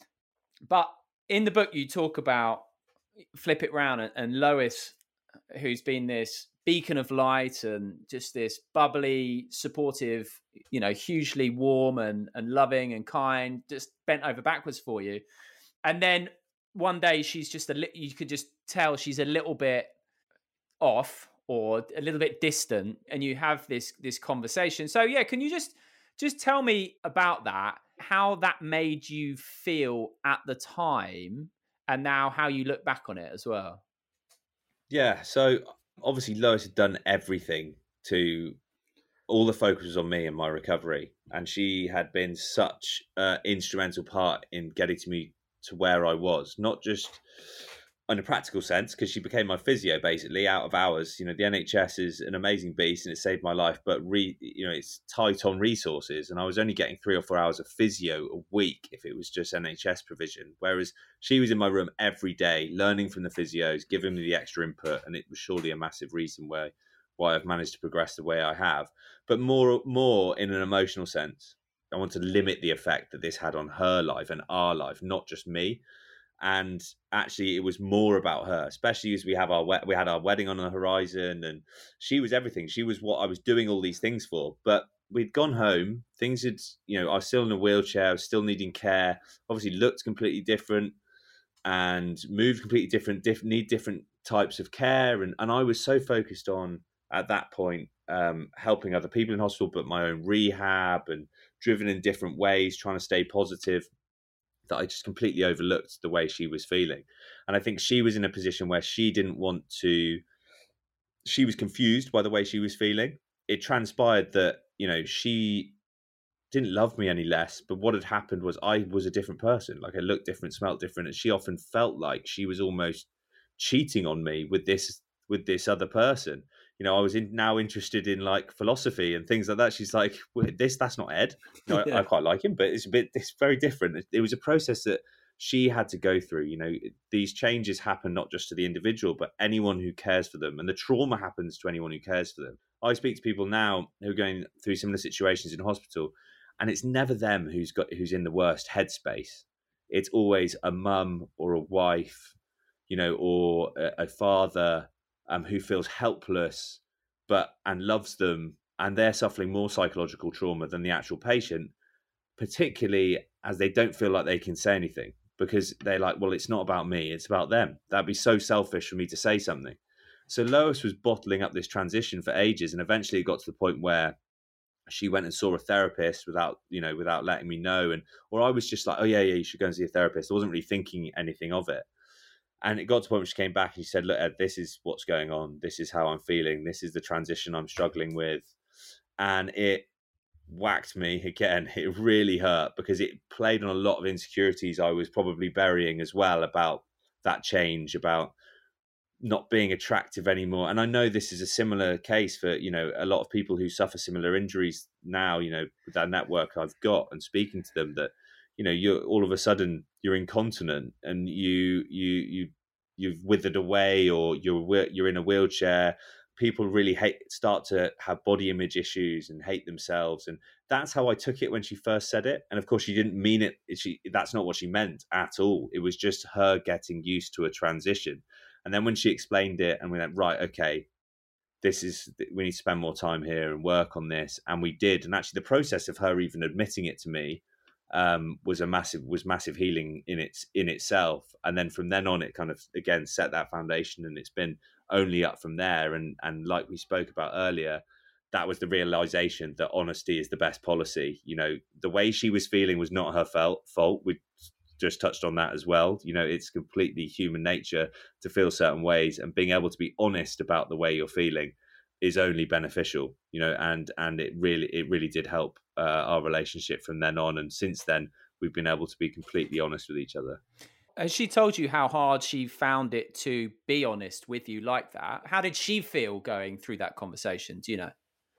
But in the book, you talk about, flip it round, and, and Lois, who's been this beacon of light and just this bubbly, supportive, you know, hugely warm and, and loving and kind, just bent over backwards for you. And then one day she's just a little, you could just tell she's a little bit off, or a little bit distant, and you have this this conversation. So yeah, can you just just tell me about that, how that made you feel at the time, and now how you look back on it as well? Yeah. So obviously, Lois had done everything to all the focus was on me and my recovery, and she had been such an instrumental part in getting to me to where I was, not just in a practical sense, because she became my physio basically out of hours. You know, the N H S is an amazing beast and it saved my life, but re, you know, it's tight on resources, and I was only getting three or four hours of physio a week if it was just N H S provision. Whereas she was in my room every day, learning from the physios, giving me the extra input, and it was surely a massive reason why why I've managed to progress the way I have. But more, more in an emotional sense, I want to limit the effect that this had on her life and our life, not just me. And actually, it was more about her, especially as we have our we had our wedding on the horizon, and she was everything. She was what I was doing all these things for. But we'd gone home. Things had, you know, I was still in a wheelchair, I was still needing care. Obviously, looked completely different and moved completely different. Diff, need different types of care, and and I was so focused on at that point um, helping other people in hospital, but my own rehab and driven in different ways, trying to stay positive, that I just completely overlooked the way she was feeling. And I think she was in a position where she didn't want to, she was confused by the way she was feeling. It transpired that, you know, she didn't love me any less, but what had happened was I was a different person. Like I looked different, smelt different, and she often felt like she was almost cheating on me with this with this other person. You know, I was in, now interested in like philosophy and things like that. She's like, this, that's not Ed. You know, Yeah. I, I quite like him, but it's a bit, it's very different. It, it was a process that she had to go through. You know, these changes happen not just to the individual, but anyone who cares for them. And the trauma happens to anyone who cares for them. I speak to people now who are going through similar situations in hospital, and it's never them who's got, who's in the worst headspace. It's always a mum or a wife, you know, or a, a father um, who feels helpless, but and loves them, and they're suffering more psychological trauma than the actual patient, particularly as they don't feel like they can say anything because they're like, well, it's not about me, it's about them. That'd be so selfish for me to say something. So Lois was bottling up this transition for ages, and eventually it got to the point where she went and saw a therapist without, you know, without letting me know, and or I was just like, oh yeah, yeah, you should go and see a therapist. I wasn't really thinking anything of it. And it got to the point where she came back and she said, look, Ed, this is what's going on. This is how I'm feeling. This is the transition I'm struggling with. And it whacked me again. It really hurt because it played on a lot of insecurities I was probably burying as well about that change, about not being attractive anymore. And I know this is a similar case for, you know, a lot of people who suffer similar injuries now, you know, with that network I've got and speaking to them, that, you know, you're all of a sudden you're incontinent and you, you, you, you've withered away, or you're, you're in a wheelchair. People really hate, start to have body image issues and hate themselves. And that's how I took it when she first said it. And of course she didn't mean it. She, that's not what she meant at all. It was just her getting used to a transition. And then when she explained it and we went, right, okay, this is, we need to spend more time here and work on this. And we did. And actually the process of her even admitting it to me um, was a massive, was massive healing in its, in itself. And then from then on, it kind of, again, set that foundation, and it's been only up from there. And, and like we spoke about earlier, that was the realization that honesty is the best policy. You know, the way she was feeling was not her fault. We just touched on that as well. You know, it's completely human nature to feel certain ways, and being able to be honest about the way you're feeling is only beneficial, you know, and and it really it really did help uh, our relationship from then on. And since then, we've been able to be completely honest with each other. Has she told you how hard she found it to be honest with you like that? How did she feel going through that conversation? Do you know?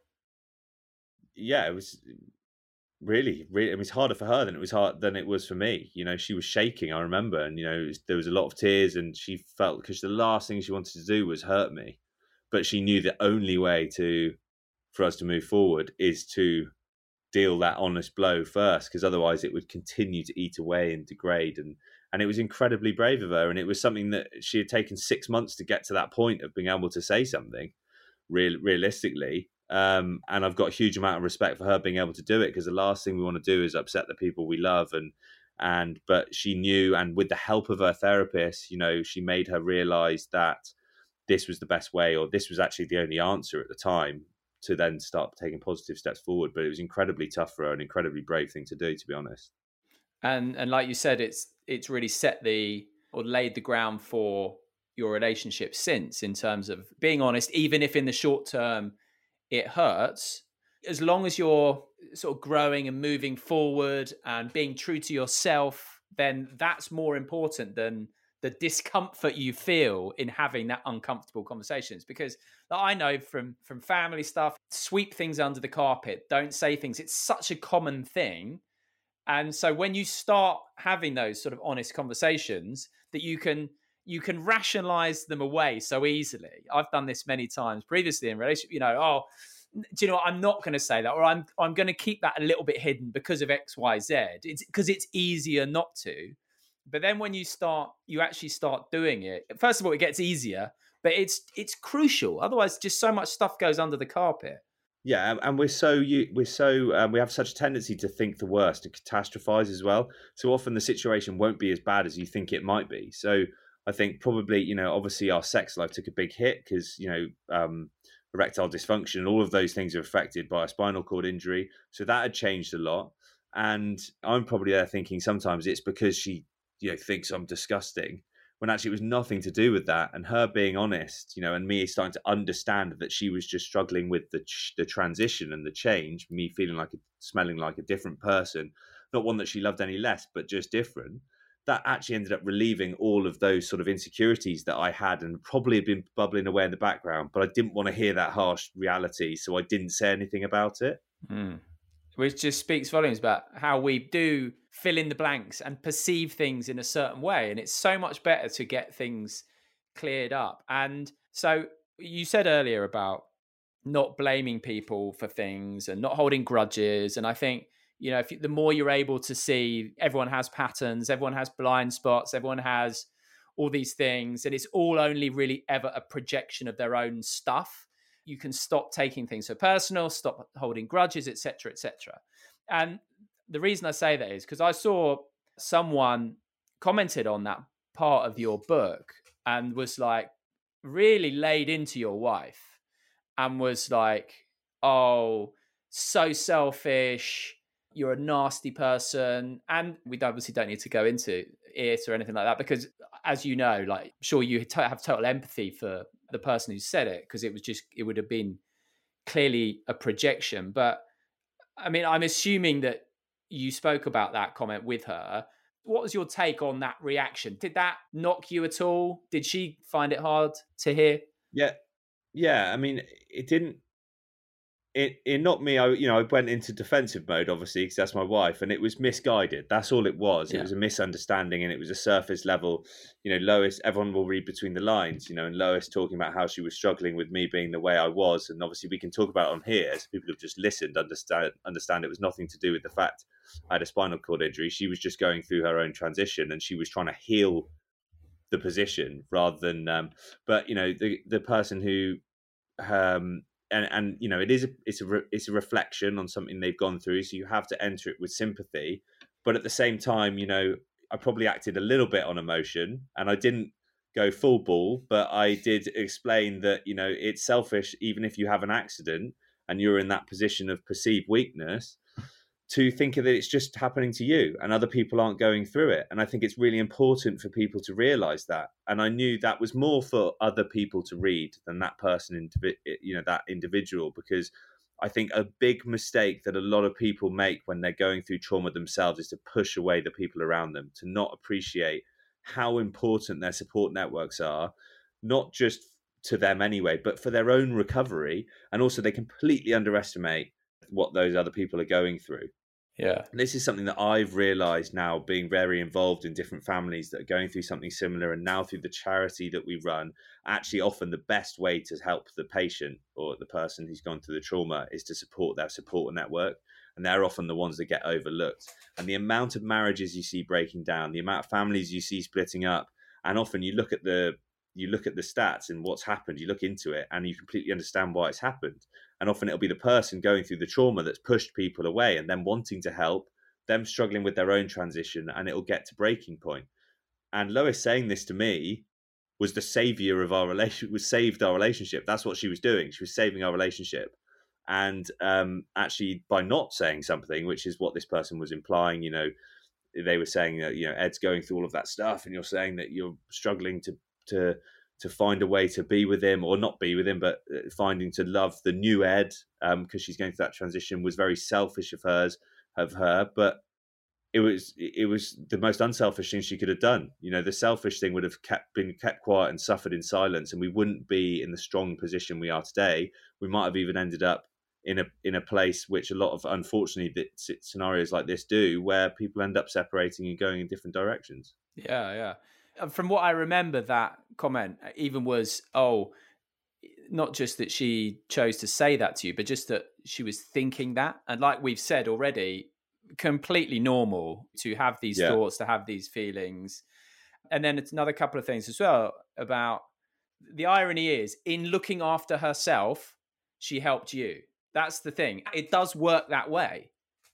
Yeah, it was really, really, it was harder for her than it was hard than it was for me. You know, she was shaking, I remember, and you know, it was, there was a lot of tears, and she felt, because the last thing she wanted to do was hurt me, but she knew the only way to for us to move forward is to deal that honest blow first, because otherwise it would continue to eat away and degrade. And and it was incredibly brave of her, and it was something that she had taken six months to get to that point of being able to say something real realistically. Um, and I've got a huge amount of respect for her being able to do it, because the last thing we want to do is upset the people we love. And and but she knew, and with the help of her therapist, you know, she made her realize that this was the best way, or this was actually the only answer at the time, to then start taking positive steps forward. But it was incredibly tough for her, an incredibly brave thing to do, to be honest. And and like you said, it's it's really set the or laid the ground for your relationship since, in terms of being honest, even if in the short term it hurts, as long as you're sort of growing and moving forward and being true to yourself, then that's more important than the discomfort you feel in having that uncomfortable conversations. Because I know from from family stuff, sweep things under the carpet, don't say things. It's such a common thing. And so when you start having those sort of honest conversations, that you can you can rationalize them away so easily. I've done this many times previously in relationship, you know, oh, do you know what? I'm not going to say that, or I'm I'm going to keep that a little bit hidden because of X, Y, Z. It's because it's easier not to. But then when you start, you actually start doing it. First of all, it gets easier, but it's it's crucial. Otherwise, just so much stuff goes under the carpet. Yeah, and we're so we're so um, we have such a tendency to think the worst, to catastrophize as well. So often the situation won't be as bad as you think it might be. So I think probably, you know, obviously our sex life took a big hit because, you know, um, erectile dysfunction and all of those things are affected by a spinal cord injury. So that had changed a lot. And I'm probably there thinking sometimes it's because she, you know, thinks I'm disgusting, when actually it was nothing to do with that. And her being honest, you know, and me starting to understand that she was just struggling with the the transition and the change, me feeling like a, smelling like a different person, not one that she loved any less, but just different. That actually ended up relieving all of those sort of insecurities that I had and probably had been bubbling away in the background. But I didn't want to hear that harsh reality, so I didn't say anything about it. Mm. Which just speaks volumes about how we do fill in the blanks and perceive things in a certain way. And it's so much better to get things cleared up. And so you said earlier about not blaming people for things and not holding grudges. And I think, you know, if you, the more you're able to see, everyone has patterns, everyone has blind spots, everyone has all these things, and it's all only really ever a projection of their own stuff. You can stop taking things so personal, stop holding grudges, et cetera, et cetera. And the reason I say that is because I saw someone commented on that part of your book and was like really laid into your wife and was like, oh, so selfish, you're a nasty person. And we obviously don't need to go into it or anything like that, because as you know, like, sure, you have total empathy for the person who said it, because it was just, it would have been clearly a projection. But I mean, I'm assuming that you spoke about that comment with her. What was your take on that reaction? Did that knock you at all? Did she find it hard to hear? Yeah. Yeah. I mean, it didn't, It it knocked me. I you know I went into defensive mode, obviously, because that's my wife, and it was misguided. That's all it was. Yeah. It was a misunderstanding, and it was a surface level. You know, Lois. Everyone will read between the lines. You know, and Lois talking about how she was struggling with me being the way I was, and obviously we can talk about it on here. So people have just listened, understand understand it was nothing to do with the fact I had a spinal cord injury. She was just going through her own transition, and she was trying to heal the position rather than. Um, but you know, the the person who. Um, And, and you know it is a, it's a re, it's a reflection on something they've gone through, so you have to enter it with sympathy, but at the same time, you know, I probably acted a little bit on emotion, and I didn't go full ball, but I did explain that, you know, it's selfish even if you have an accident and you're in that position of perceived weakness, to think that it's just happening to you and other people aren't going through it. And I think it's really important for people to realize that. And I knew that was more for other people to read than that person, you know, that individual, because I think a big mistake that a lot of people make when they're going through trauma themselves is to push away the people around them, to not appreciate how important their support networks are, not just to them anyway, but for their own recovery. And also they completely underestimate what those other people are going through. Yeah. And this is something that I've realized now, being very involved in different families that are going through something similar, and now through the charity that we run, actually often the best way to help the patient or the person who's gone through the trauma is to support their support network. And they're often the ones that get overlooked. And the amount of marriages you see breaking down, the amount of families you see splitting up, and often you look at the you look at the stats and what's happened, you look into it and you completely understand why it's happened. And often it'll be the person going through the trauma that's pushed people away, and then wanting to help, them struggling with their own transition, and it'll get to breaking point. And Lois saying this to me was the savior of our relation, was saved our relationship. That's what she was doing. She was saving our relationship. And um, actually, by not saying something, which is what this person was implying, you know, they were saying that, you know, Ed's going through all of that stuff, and you're saying that you're struggling to to to find a way to be with him, or not be with him, but finding to love the new Ed, um, because she's going through that transition, was very selfish of hers, of her. But it was it was the most unselfish thing she could have done. You know, the selfish thing would have kept been kept quiet and suffered in silence, and we wouldn't be in the strong position we are today. We might have even ended up in a in a place which a lot of, unfortunately, that scenarios like this do, where people end up separating and going in different directions. Yeah, yeah. And from what I remember, that comment even was, oh, not just that she chose to say that to you, but just that she was thinking that. And like we've said already, completely normal to have these yeah. thoughts, to have these feelings. And then it's another couple of things as well about the irony is, in looking after herself, she helped you. That's the thing. It does work that way.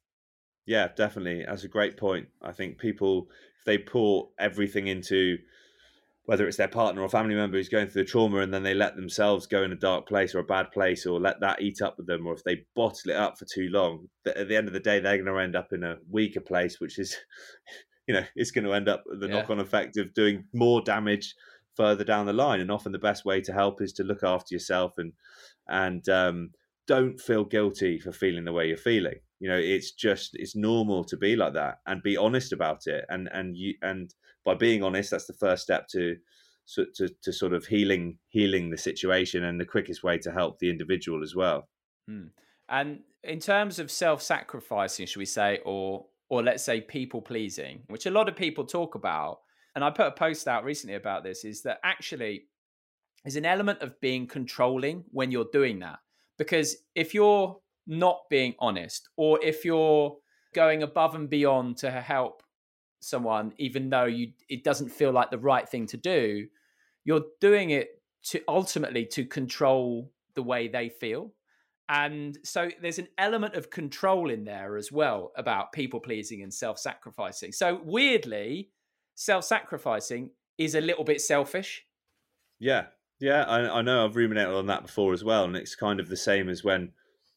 Yeah, definitely. That's a great point. I think people, if they pour everything into, whether it's their partner or family member who's going through the trauma, and then they let themselves go in a dark place or a bad place, or let that eat up with them, or if they bottle it up for too long, at the end of the day, they're going to end up in a weaker place, which is, you know, it's going to end up the yeah. knock-on effect of doing more damage further down the line. And often the best way to help is to look after yourself, and and um, don't feel guilty for feeling the way you're feeling. You know, it's just, it's normal to be like that, and be honest about it. And and you and by being honest, that's the first step to to to sort of healing healing the situation, and the quickest way to help the individual as well. Hmm. And in terms of self-sacrificing, should we say, or or let's say people pleasing, which a lot of people talk about, and I put a post out recently about this, is that actually there's an element of being controlling when you're doing that. Because if you're not being honest, or if you're going above and beyond to help someone, even though you it doesn't feel like the right thing to do, you're doing it to ultimately to control the way they feel. And so there's an element of control in there as well about people pleasing and self-sacrificing. So weirdly, self-sacrificing is a little bit selfish. Yeah. Yeah, I, I know I've ruminated on that before as well. And it's kind of the same as when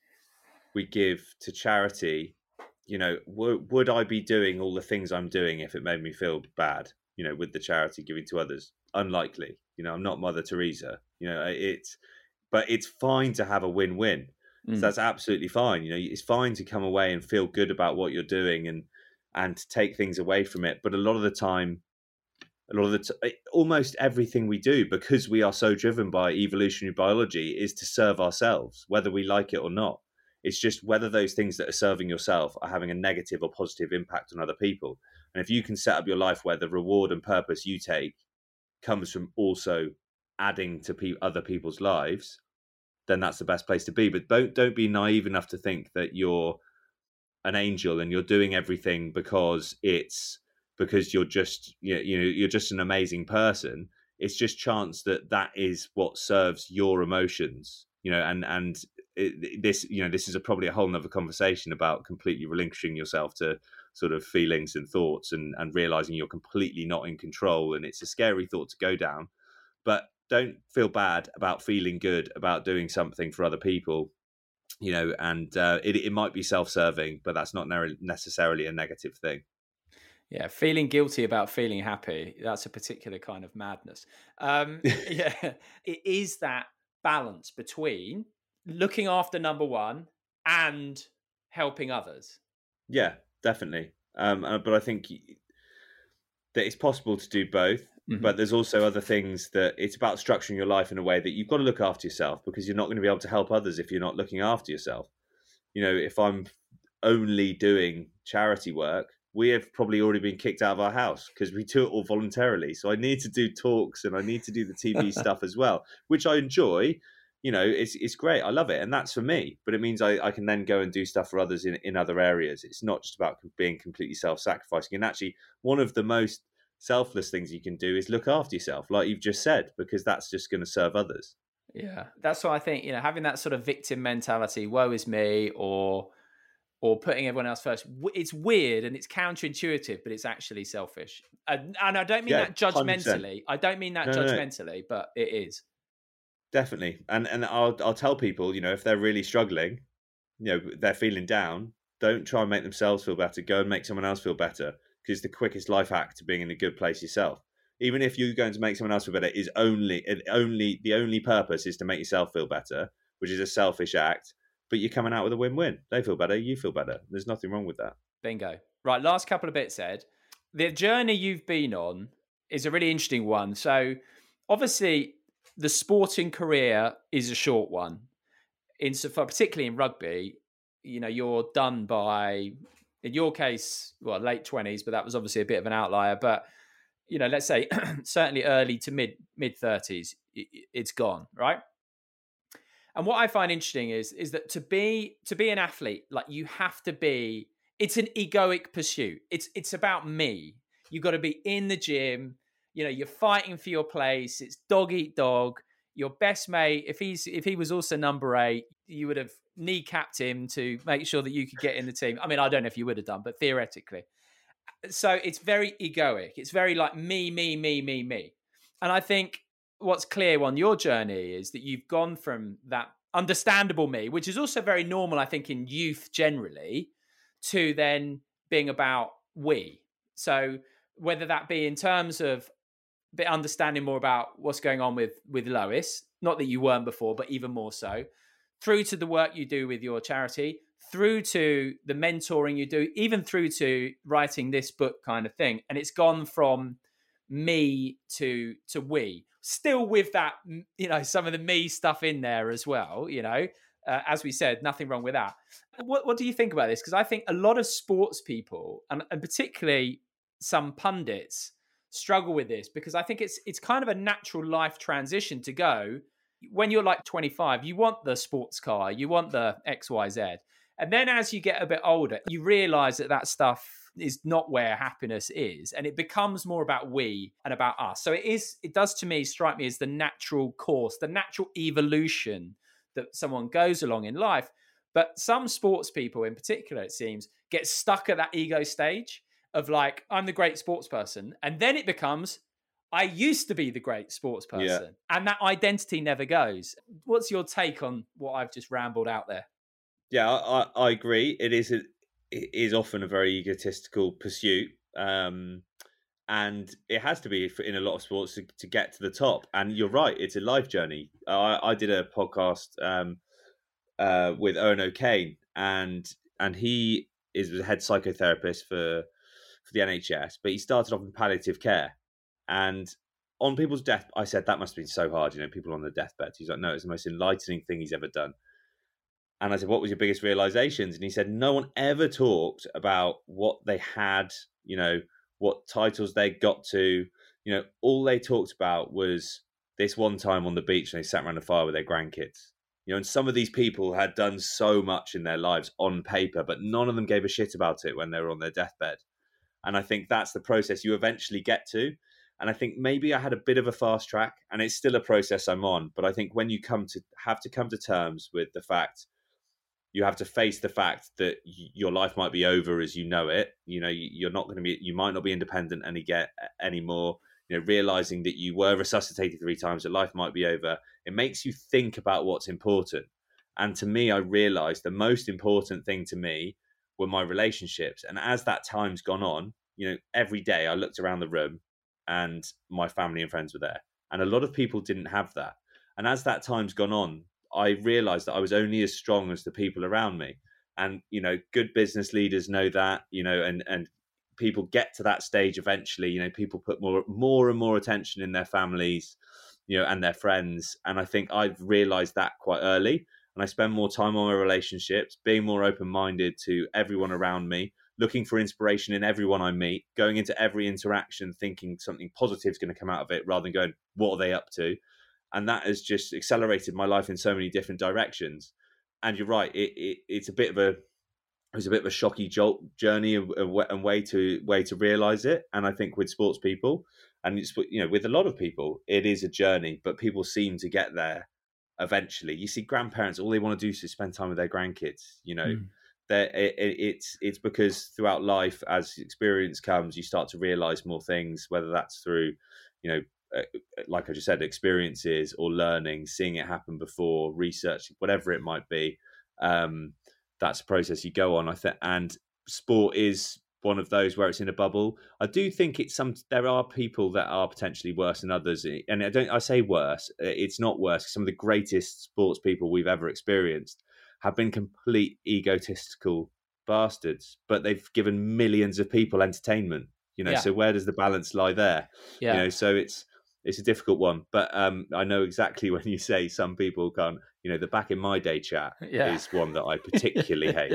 we give to charity. You know, w- would I be doing all the things I'm doing if it made me feel bad, you know, with the charity giving to others? Unlikely. You know, I'm not Mother Teresa. You know, it's, but it's fine to have a win-win. Mm. So that's absolutely fine. You know, it's fine to come away and feel good about what you're doing, and and take things away from it. But a lot of the time, a lot of the t- almost everything we do, because we are so driven by evolutionary biology, is to serve ourselves, whether we like it or not. It's just whether those things that are serving yourself are having a negative or positive impact on other people. And if you can set up your life where the reward and purpose you take comes from also adding to pe- other people's lives, then that's the best place to be. But don't don't be naive enough to think that you're an angel and you're doing everything because it's because you're just you know, you know you're just an amazing person. It's just chance that that is what serves your emotions, you know, and and it, this you know this is a, probably a whole nother conversation about completely relinquishing yourself to sort of feelings and thoughts, and and realizing you're completely not in control. And it's a scary thought to go down, but don't feel bad about feeling good about doing something for other people, you know, and uh, it, it might be self-serving, but that's not necessarily a negative thing. Yeah, feeling guilty about feeling happy, that's a particular kind of madness. Um, yeah, it is that balance between looking after number one and helping others. Yeah, definitely. Um, but I think that it's possible to do both. Mm-hmm. But there's also other things that it's about structuring your life in a way that you've got to look after yourself, because you're not going to be able to help others if you're not looking after yourself. You know, if I'm only doing charity work, we have probably already been kicked out of our house because we do it all voluntarily. So I need to do talks and I need to do the T V stuff as well, which I enjoy. You know, it's it's great. I love it. And that's for me. But it means I, I can then go and do stuff for others in, in other areas. It's not just about being completely self-sacrificing. And actually, one of the most selfless things you can do is look after yourself, like you've just said, because that's just going to serve others. Yeah, that's what I think, you know, having that sort of victim mentality, woe is me, or or putting everyone else first. It's weird and it's counterintuitive, but it's actually selfish. And, and I don't mean Yeah, that one hundred percent. judgmentally. I don't mean that No, no, no. judgmentally, but it is. Definitely. And and I'll I'll tell people, you know, if they're really struggling, you know, they're feeling down, don't try and make themselves feel better. Go and make someone else feel better, because it's the quickest life hack to being in a good place yourself. Even if you're going to make someone else feel better, is only it only the only purpose is to make yourself feel better, which is a selfish act. But you're coming out with a win-win. They feel better, you feel better. There's nothing wrong with that. Bingo. Right, last couple of bits, Ed. The journey you've been on is a really interesting one. So obviously the sporting career is a short one. Insofar, particularly in rugby, you know, you're done by, in your case, well, late twenties, but that was obviously a bit of an outlier. But, you know, let's say certainly early to mid mid thirties, it's gone, right? And what I find interesting is is that to be to be an athlete, like you have to be, it's an egoic pursuit. It's it's about me. You've got to be in the gym. You know, you're fighting for your place. It's dog eat dog. Your best mate, if he's if he was also number eight, you would have kneecapped him to make sure that you could get in the team. I mean, I don't know if you would have done, but theoretically. So it's very egoic. It's very like me, me, me, me, me. And I think what's clear on your journey is that you've gone from that understandable me, which is also very normal, I think, in youth generally, to then being about we. So whether that be in terms of bit understanding more about what's going on with with Lois, not that you weren't before, but even more so, through to the work you do with your charity, through to the mentoring you do, even through to writing this book kind of thing. And it's gone from me to to we, still with that, you know, some of the me stuff in there as well, you know, uh, as we said, nothing wrong with that. What, what do you think about this? Because I think a lot of sports people, and, and particularly some pundits, struggle with this, because I think it's it's kind of a natural life transition to go. When you're like twenty-five, you want the sports car, you want the X Y Z. And then as you get a bit older, you realize that that stuff is not where happiness is. And it becomes more about we and about us. So it is, it does to me strike me as the natural course, the natural evolution that someone goes along in life. But some sports people in particular, it seems, get stuck at that ego stage of like, I'm the great sports person. And then it becomes, I used to be the great sports person. Yeah. And that identity never goes. What's your take on what I've just rambled out there? Yeah, I, I agree. It is a, it is often a very egotistical pursuit. Um, and it has to be in a lot of sports to, to get to the top. And you're right, it's a life journey. I, I did a podcast um, uh, with Owen O'Kane, and and he is a head psychotherapist for for the N H S, but he started off in palliative care. And on people's death, I said, that must have been so hard, you know, people on their deathbed. He's like, no, it's the most enlightening thing he's ever done. And I said, what was your biggest realizations? And he said, no one ever talked about what they had, you know, what titles they got to. You know, all they talked about was this one time on the beach and they sat around a fire with their grandkids. You know, and some of these people had done so much in their lives on paper, but none of them gave a shit about it when they were on their deathbed. And I think that's the process you eventually get to. And I think maybe I had a bit of a fast track, and it's still a process I'm on. But I think when you come to have to come to terms with the fact, you have to face the fact that y- your life might be over as you know it. You know, you're not going to be, you might not be independent any get anymore. You know, realizing that you were resuscitated three times, that life might be over. It makes you think about what's important. And to me, I realized the most important thing to me were my relationships. And as that time's gone on, you know, every day I looked around the room and my family and friends were there. And a lot of people didn't have that. And as that time's gone on, I realized that I was only as strong as the people around me. And, you know, good business leaders know that, you know, and, and people get to that stage eventually. You know, people put more, more and more attention in their families, you know, and their friends. And I think I've realized that quite early. And I spend more time on my relationships, being more open-minded to everyone around me, looking for inspiration in everyone I meet, going into every interaction thinking something positive is going to come out of it rather than going, what are they up to? And that has just accelerated my life in so many different directions. And you're right, it, it it's a bit of a it was a bit of a shocky jolt journey and, and way to way to realize it. And I think with sports people, and it's, you know, with a lot of people, it is a journey, but people seem to get there eventually. You see grandparents, all they want to do is spend time with their grandkids. You know, mm. That it, it, it's it's because throughout life, as experience comes, you start to realize more things, whether that's through, you know, uh, like I just said, experiences or learning, seeing it happen before, research, whatever it might be. Um, that's a process you go on, I think. And sport is one of those where it's in a bubble. I do think it's some. There are people that are potentially worse than others, and I don't. I say worse. It's not worse. Some of the greatest sports people we've ever experienced have been complete egotistical bastards, but they've given millions of people entertainment. You know, Yeah. so where does the balance lie there? Yeah. You know, so it's it's a difficult one. But um, I know exactly when you say some people can't. You know, the back in my day chat Yeah. is one that I particularly hate.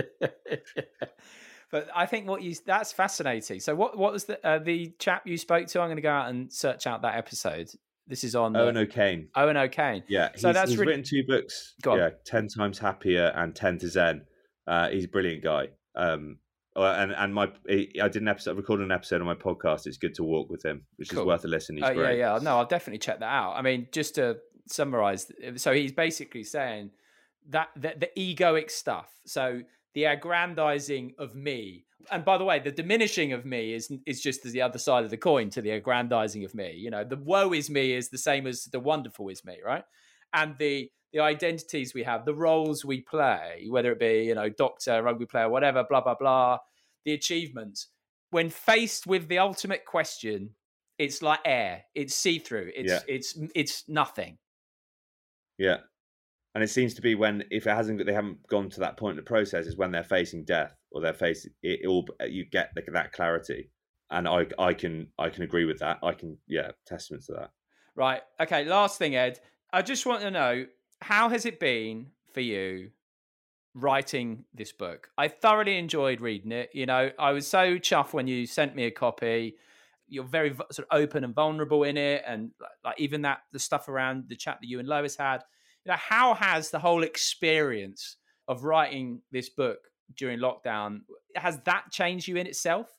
But I think what you that's fascinating. So what what was the uh, the chap you spoke to? I'm going to go out and search out that episode. This is on Owen the, O'Kane. Owen O'Kane. Yeah, so he's, that's he's really... written two books. Go on. Yeah, ten Times Happier and ten to Zen. Uh, he's a brilliant guy. Um, and and my I did an episode, recorded an episode on my podcast. It's Good to Walk with him, which Cool. is worth a listen. He's uh, great. Yeah, yeah. No, I'll definitely check that out. I mean, just to summarize, so he's basically saying that the, the egoic stuff. So the aggrandizing of me, and by the way, the diminishing of me is is just the other side of the coin to the aggrandizing of me. You know, the woe is me is the same as the wonderful is me, right? And the the identities we have, the roles we play, whether it be, you know, doctor, rugby player, whatever, blah blah blah, the achievements. When faced with the ultimate question, it's like air. It's see through. It's Yeah. it's it's nothing. Yeah. And it seems to be when, if it hasn't, they haven't gone to that point in the process, is when they're facing death or they're facing it. All you get that clarity, and I, I can, I can agree with that. I can, yeah, testament to that. Right. Okay. Last thing, Ed. I just want to know, how has it been for you writing this book? I thoroughly enjoyed reading it. You know, I was so chuffed when you sent me a copy. You're very sort of open and vulnerable in it, and like even that the stuff around the chat that you and Lois had. You know, how has the whole experience of writing this book during lockdown, has that changed you in itself?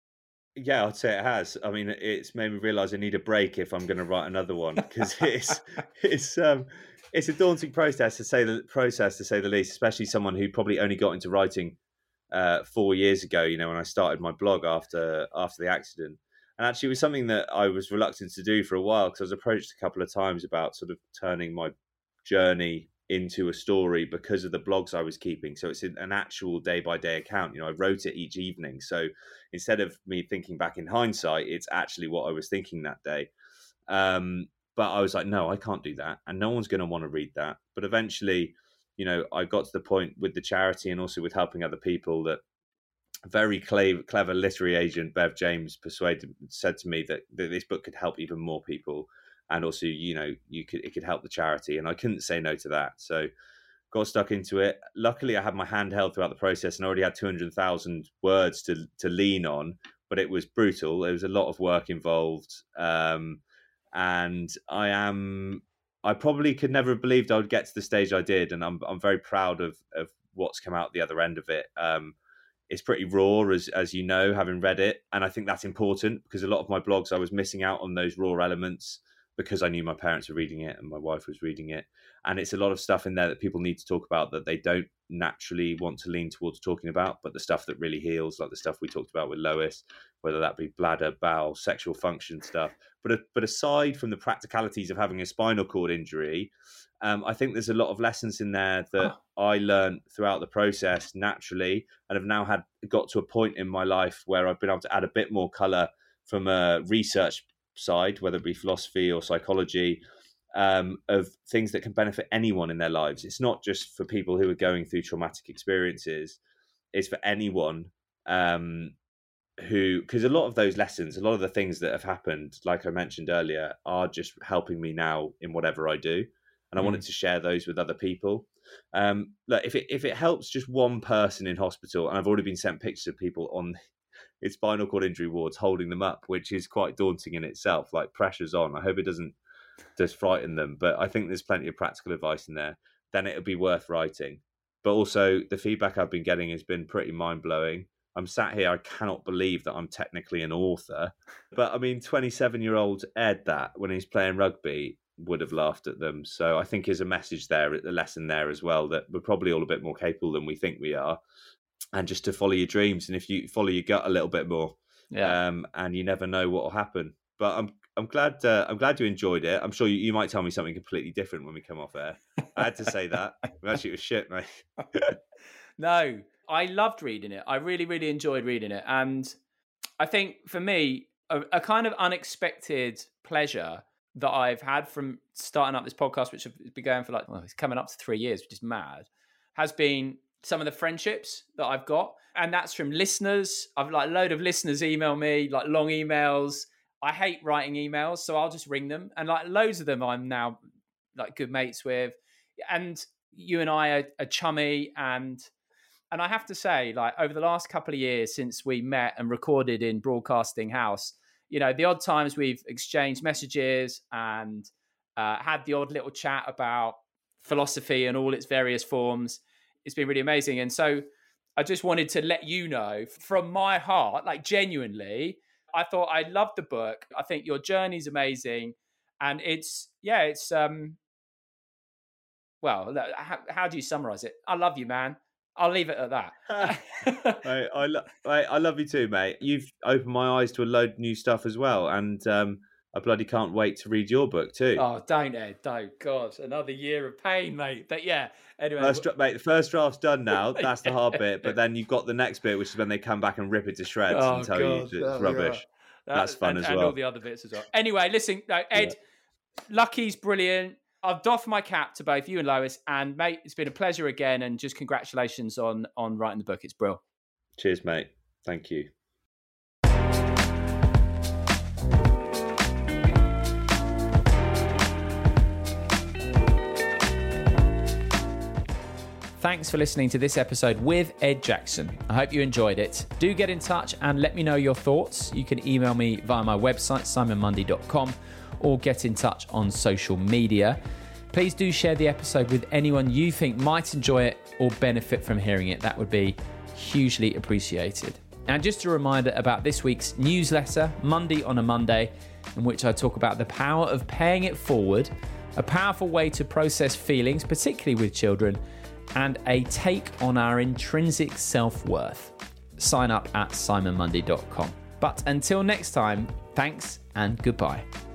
Yeah, I'd say it has. I mean, it's made me realise I need a break if I'm going to write another one, because it's it's um it's a daunting process to say the process to say the least, especially someone who probably only got into writing uh, four years ago. You know, when I started my blog after after the accident, and actually it was something that I was reluctant to do for a while, because I was approached a couple of times about sort of turning my journey into a story because of the blogs I was keeping. So it's an actual day by day account. You know, I wrote it each evening. So instead of me thinking back in hindsight, it's actually what I was thinking that day. Um, but I was like, no, I can't do that. And no one's going to want to read that. But eventually, you know, I got to the point with the charity and also with helping other people that a very clever, clever literary agent, Bev James, persuaded, said to me that, that this book could help even more people. And also, you know, you could it could help the charity, and I couldn't say no to that. So, got stuck into it. Luckily, I had my hand held throughout the process, and I already had two hundred thousand words to to lean on. But it was brutal. There was a lot of work involved, um, and I am. I probably could never have believed I would get to the stage I did, and I'm I'm very proud of of what's come out the other end of it. Um, it's pretty raw, as as you know, having read it, and I think that's important, because a lot of my blogs I was missing out on those raw elements, because I knew my parents were reading it and my wife was reading it. And it's a lot of stuff in there that people need to talk about that they don't naturally want to lean towards talking about, but the stuff that really heals, like the stuff we talked about with Lois, whether that be bladder, bowel, sexual function stuff. But but aside from the practicalities of having a spinal cord injury, um, I think there's a lot of lessons in there that oh. I learned throughout the process naturally, and have now had got to a point in my life where I've been able to add a bit more colour from a research side, whether it be philosophy or psychology, um, of things that can benefit anyone in their lives. It's not just for people who are going through traumatic experiences. It's for anyone um, who, because a lot of those lessons, a lot of the things that have happened, like I mentioned earlier, are just helping me now in whatever I do. And I mm. wanted to share those with other people. Um, look, if it if it helps just one person in hospital, and I've already been sent pictures of people on it's spinal cord injury wards holding them up, which is quite daunting in itself. Like, pressure's on. I hope it doesn't just frighten them, but I think there's plenty of practical advice in there. Then it'll be worth writing. But also, the feedback I've been getting has been pretty mind-blowing. I'm sat here, I cannot believe that I'm technically an author. But I mean, twenty-seven-year-old Ed, that when he's playing rugby, would have laughed at them. So I think there's a message there, a lesson there as well, that we're probably all a bit more capable than we think we are. and just to follow your dreams. And if you follow your gut a little bit more, yeah, um, and you never know what will happen. But I'm I'm glad uh, I'm glad you enjoyed it. I'm sure you, you might tell me something completely different when we come off air. I had to say that. Actually, it was shit, mate. No, I loved reading it. I really, really enjoyed reading it. And I think for me, a, a kind of unexpected pleasure that I've had from starting up this podcast, which has been going for like, well, it's coming up to three years, which is mad, has been some of the friendships that I've got. And that's from listeners. I've like a load of listeners email me, like long emails. I hate writing emails, so I'll just ring them. And like loads of them I'm now like good mates with. And you and I are, are chummy. And and I have to say, like over the last couple of years since we met and recorded in Broadcasting House, you know, the odd times we've exchanged messages and uh, had the odd little chat about philosophy and all its various forms. It's been really amazing. And so I just wanted to let you know from my heart, like genuinely, I thought I loved the book. I think your journey's amazing. And it's, yeah, it's, um, well, how, how do you summarize it? I love you, man. I'll leave it at that. I, I, lo- I, I love you too, mate. You've opened my eyes to a load of new stuff as well. And um, I bloody can't wait to read your book too. Oh, don't, Ed. Don't. God, another year of pain, mate. But yeah, anyway. First, mate, the first draft's done now. That's the hard bit. But then you've got the next bit, which is when they come back and rip it to shreds oh, and tell God. you it's oh, rubbish. That, That's fun and, as and well. And all the other bits as well. Anyway, listen, no, Ed, yeah. Lucky's brilliant. I've doffed my cap to both you and Lois, and mate, it's been a pleasure again. And just congratulations on on writing the book. It's brilliant. Cheers, mate. Thank you. Thanks for listening to this episode with Ed Jackson. I hope you enjoyed it. Do get in touch and let me know your thoughts. You can email me via my website, simon mundy dot com, or get in touch on social media. Please do share the episode with anyone you think might enjoy it or benefit from hearing it. That would be hugely appreciated. And just a reminder about this week's newsletter, Monday on a Monday, in which I talk about the power of paying it forward, a powerful way to process feelings, particularly with children, and a take on our intrinsic self-worth. Sign up at simon mundy dot com. But until next time, thanks and goodbye.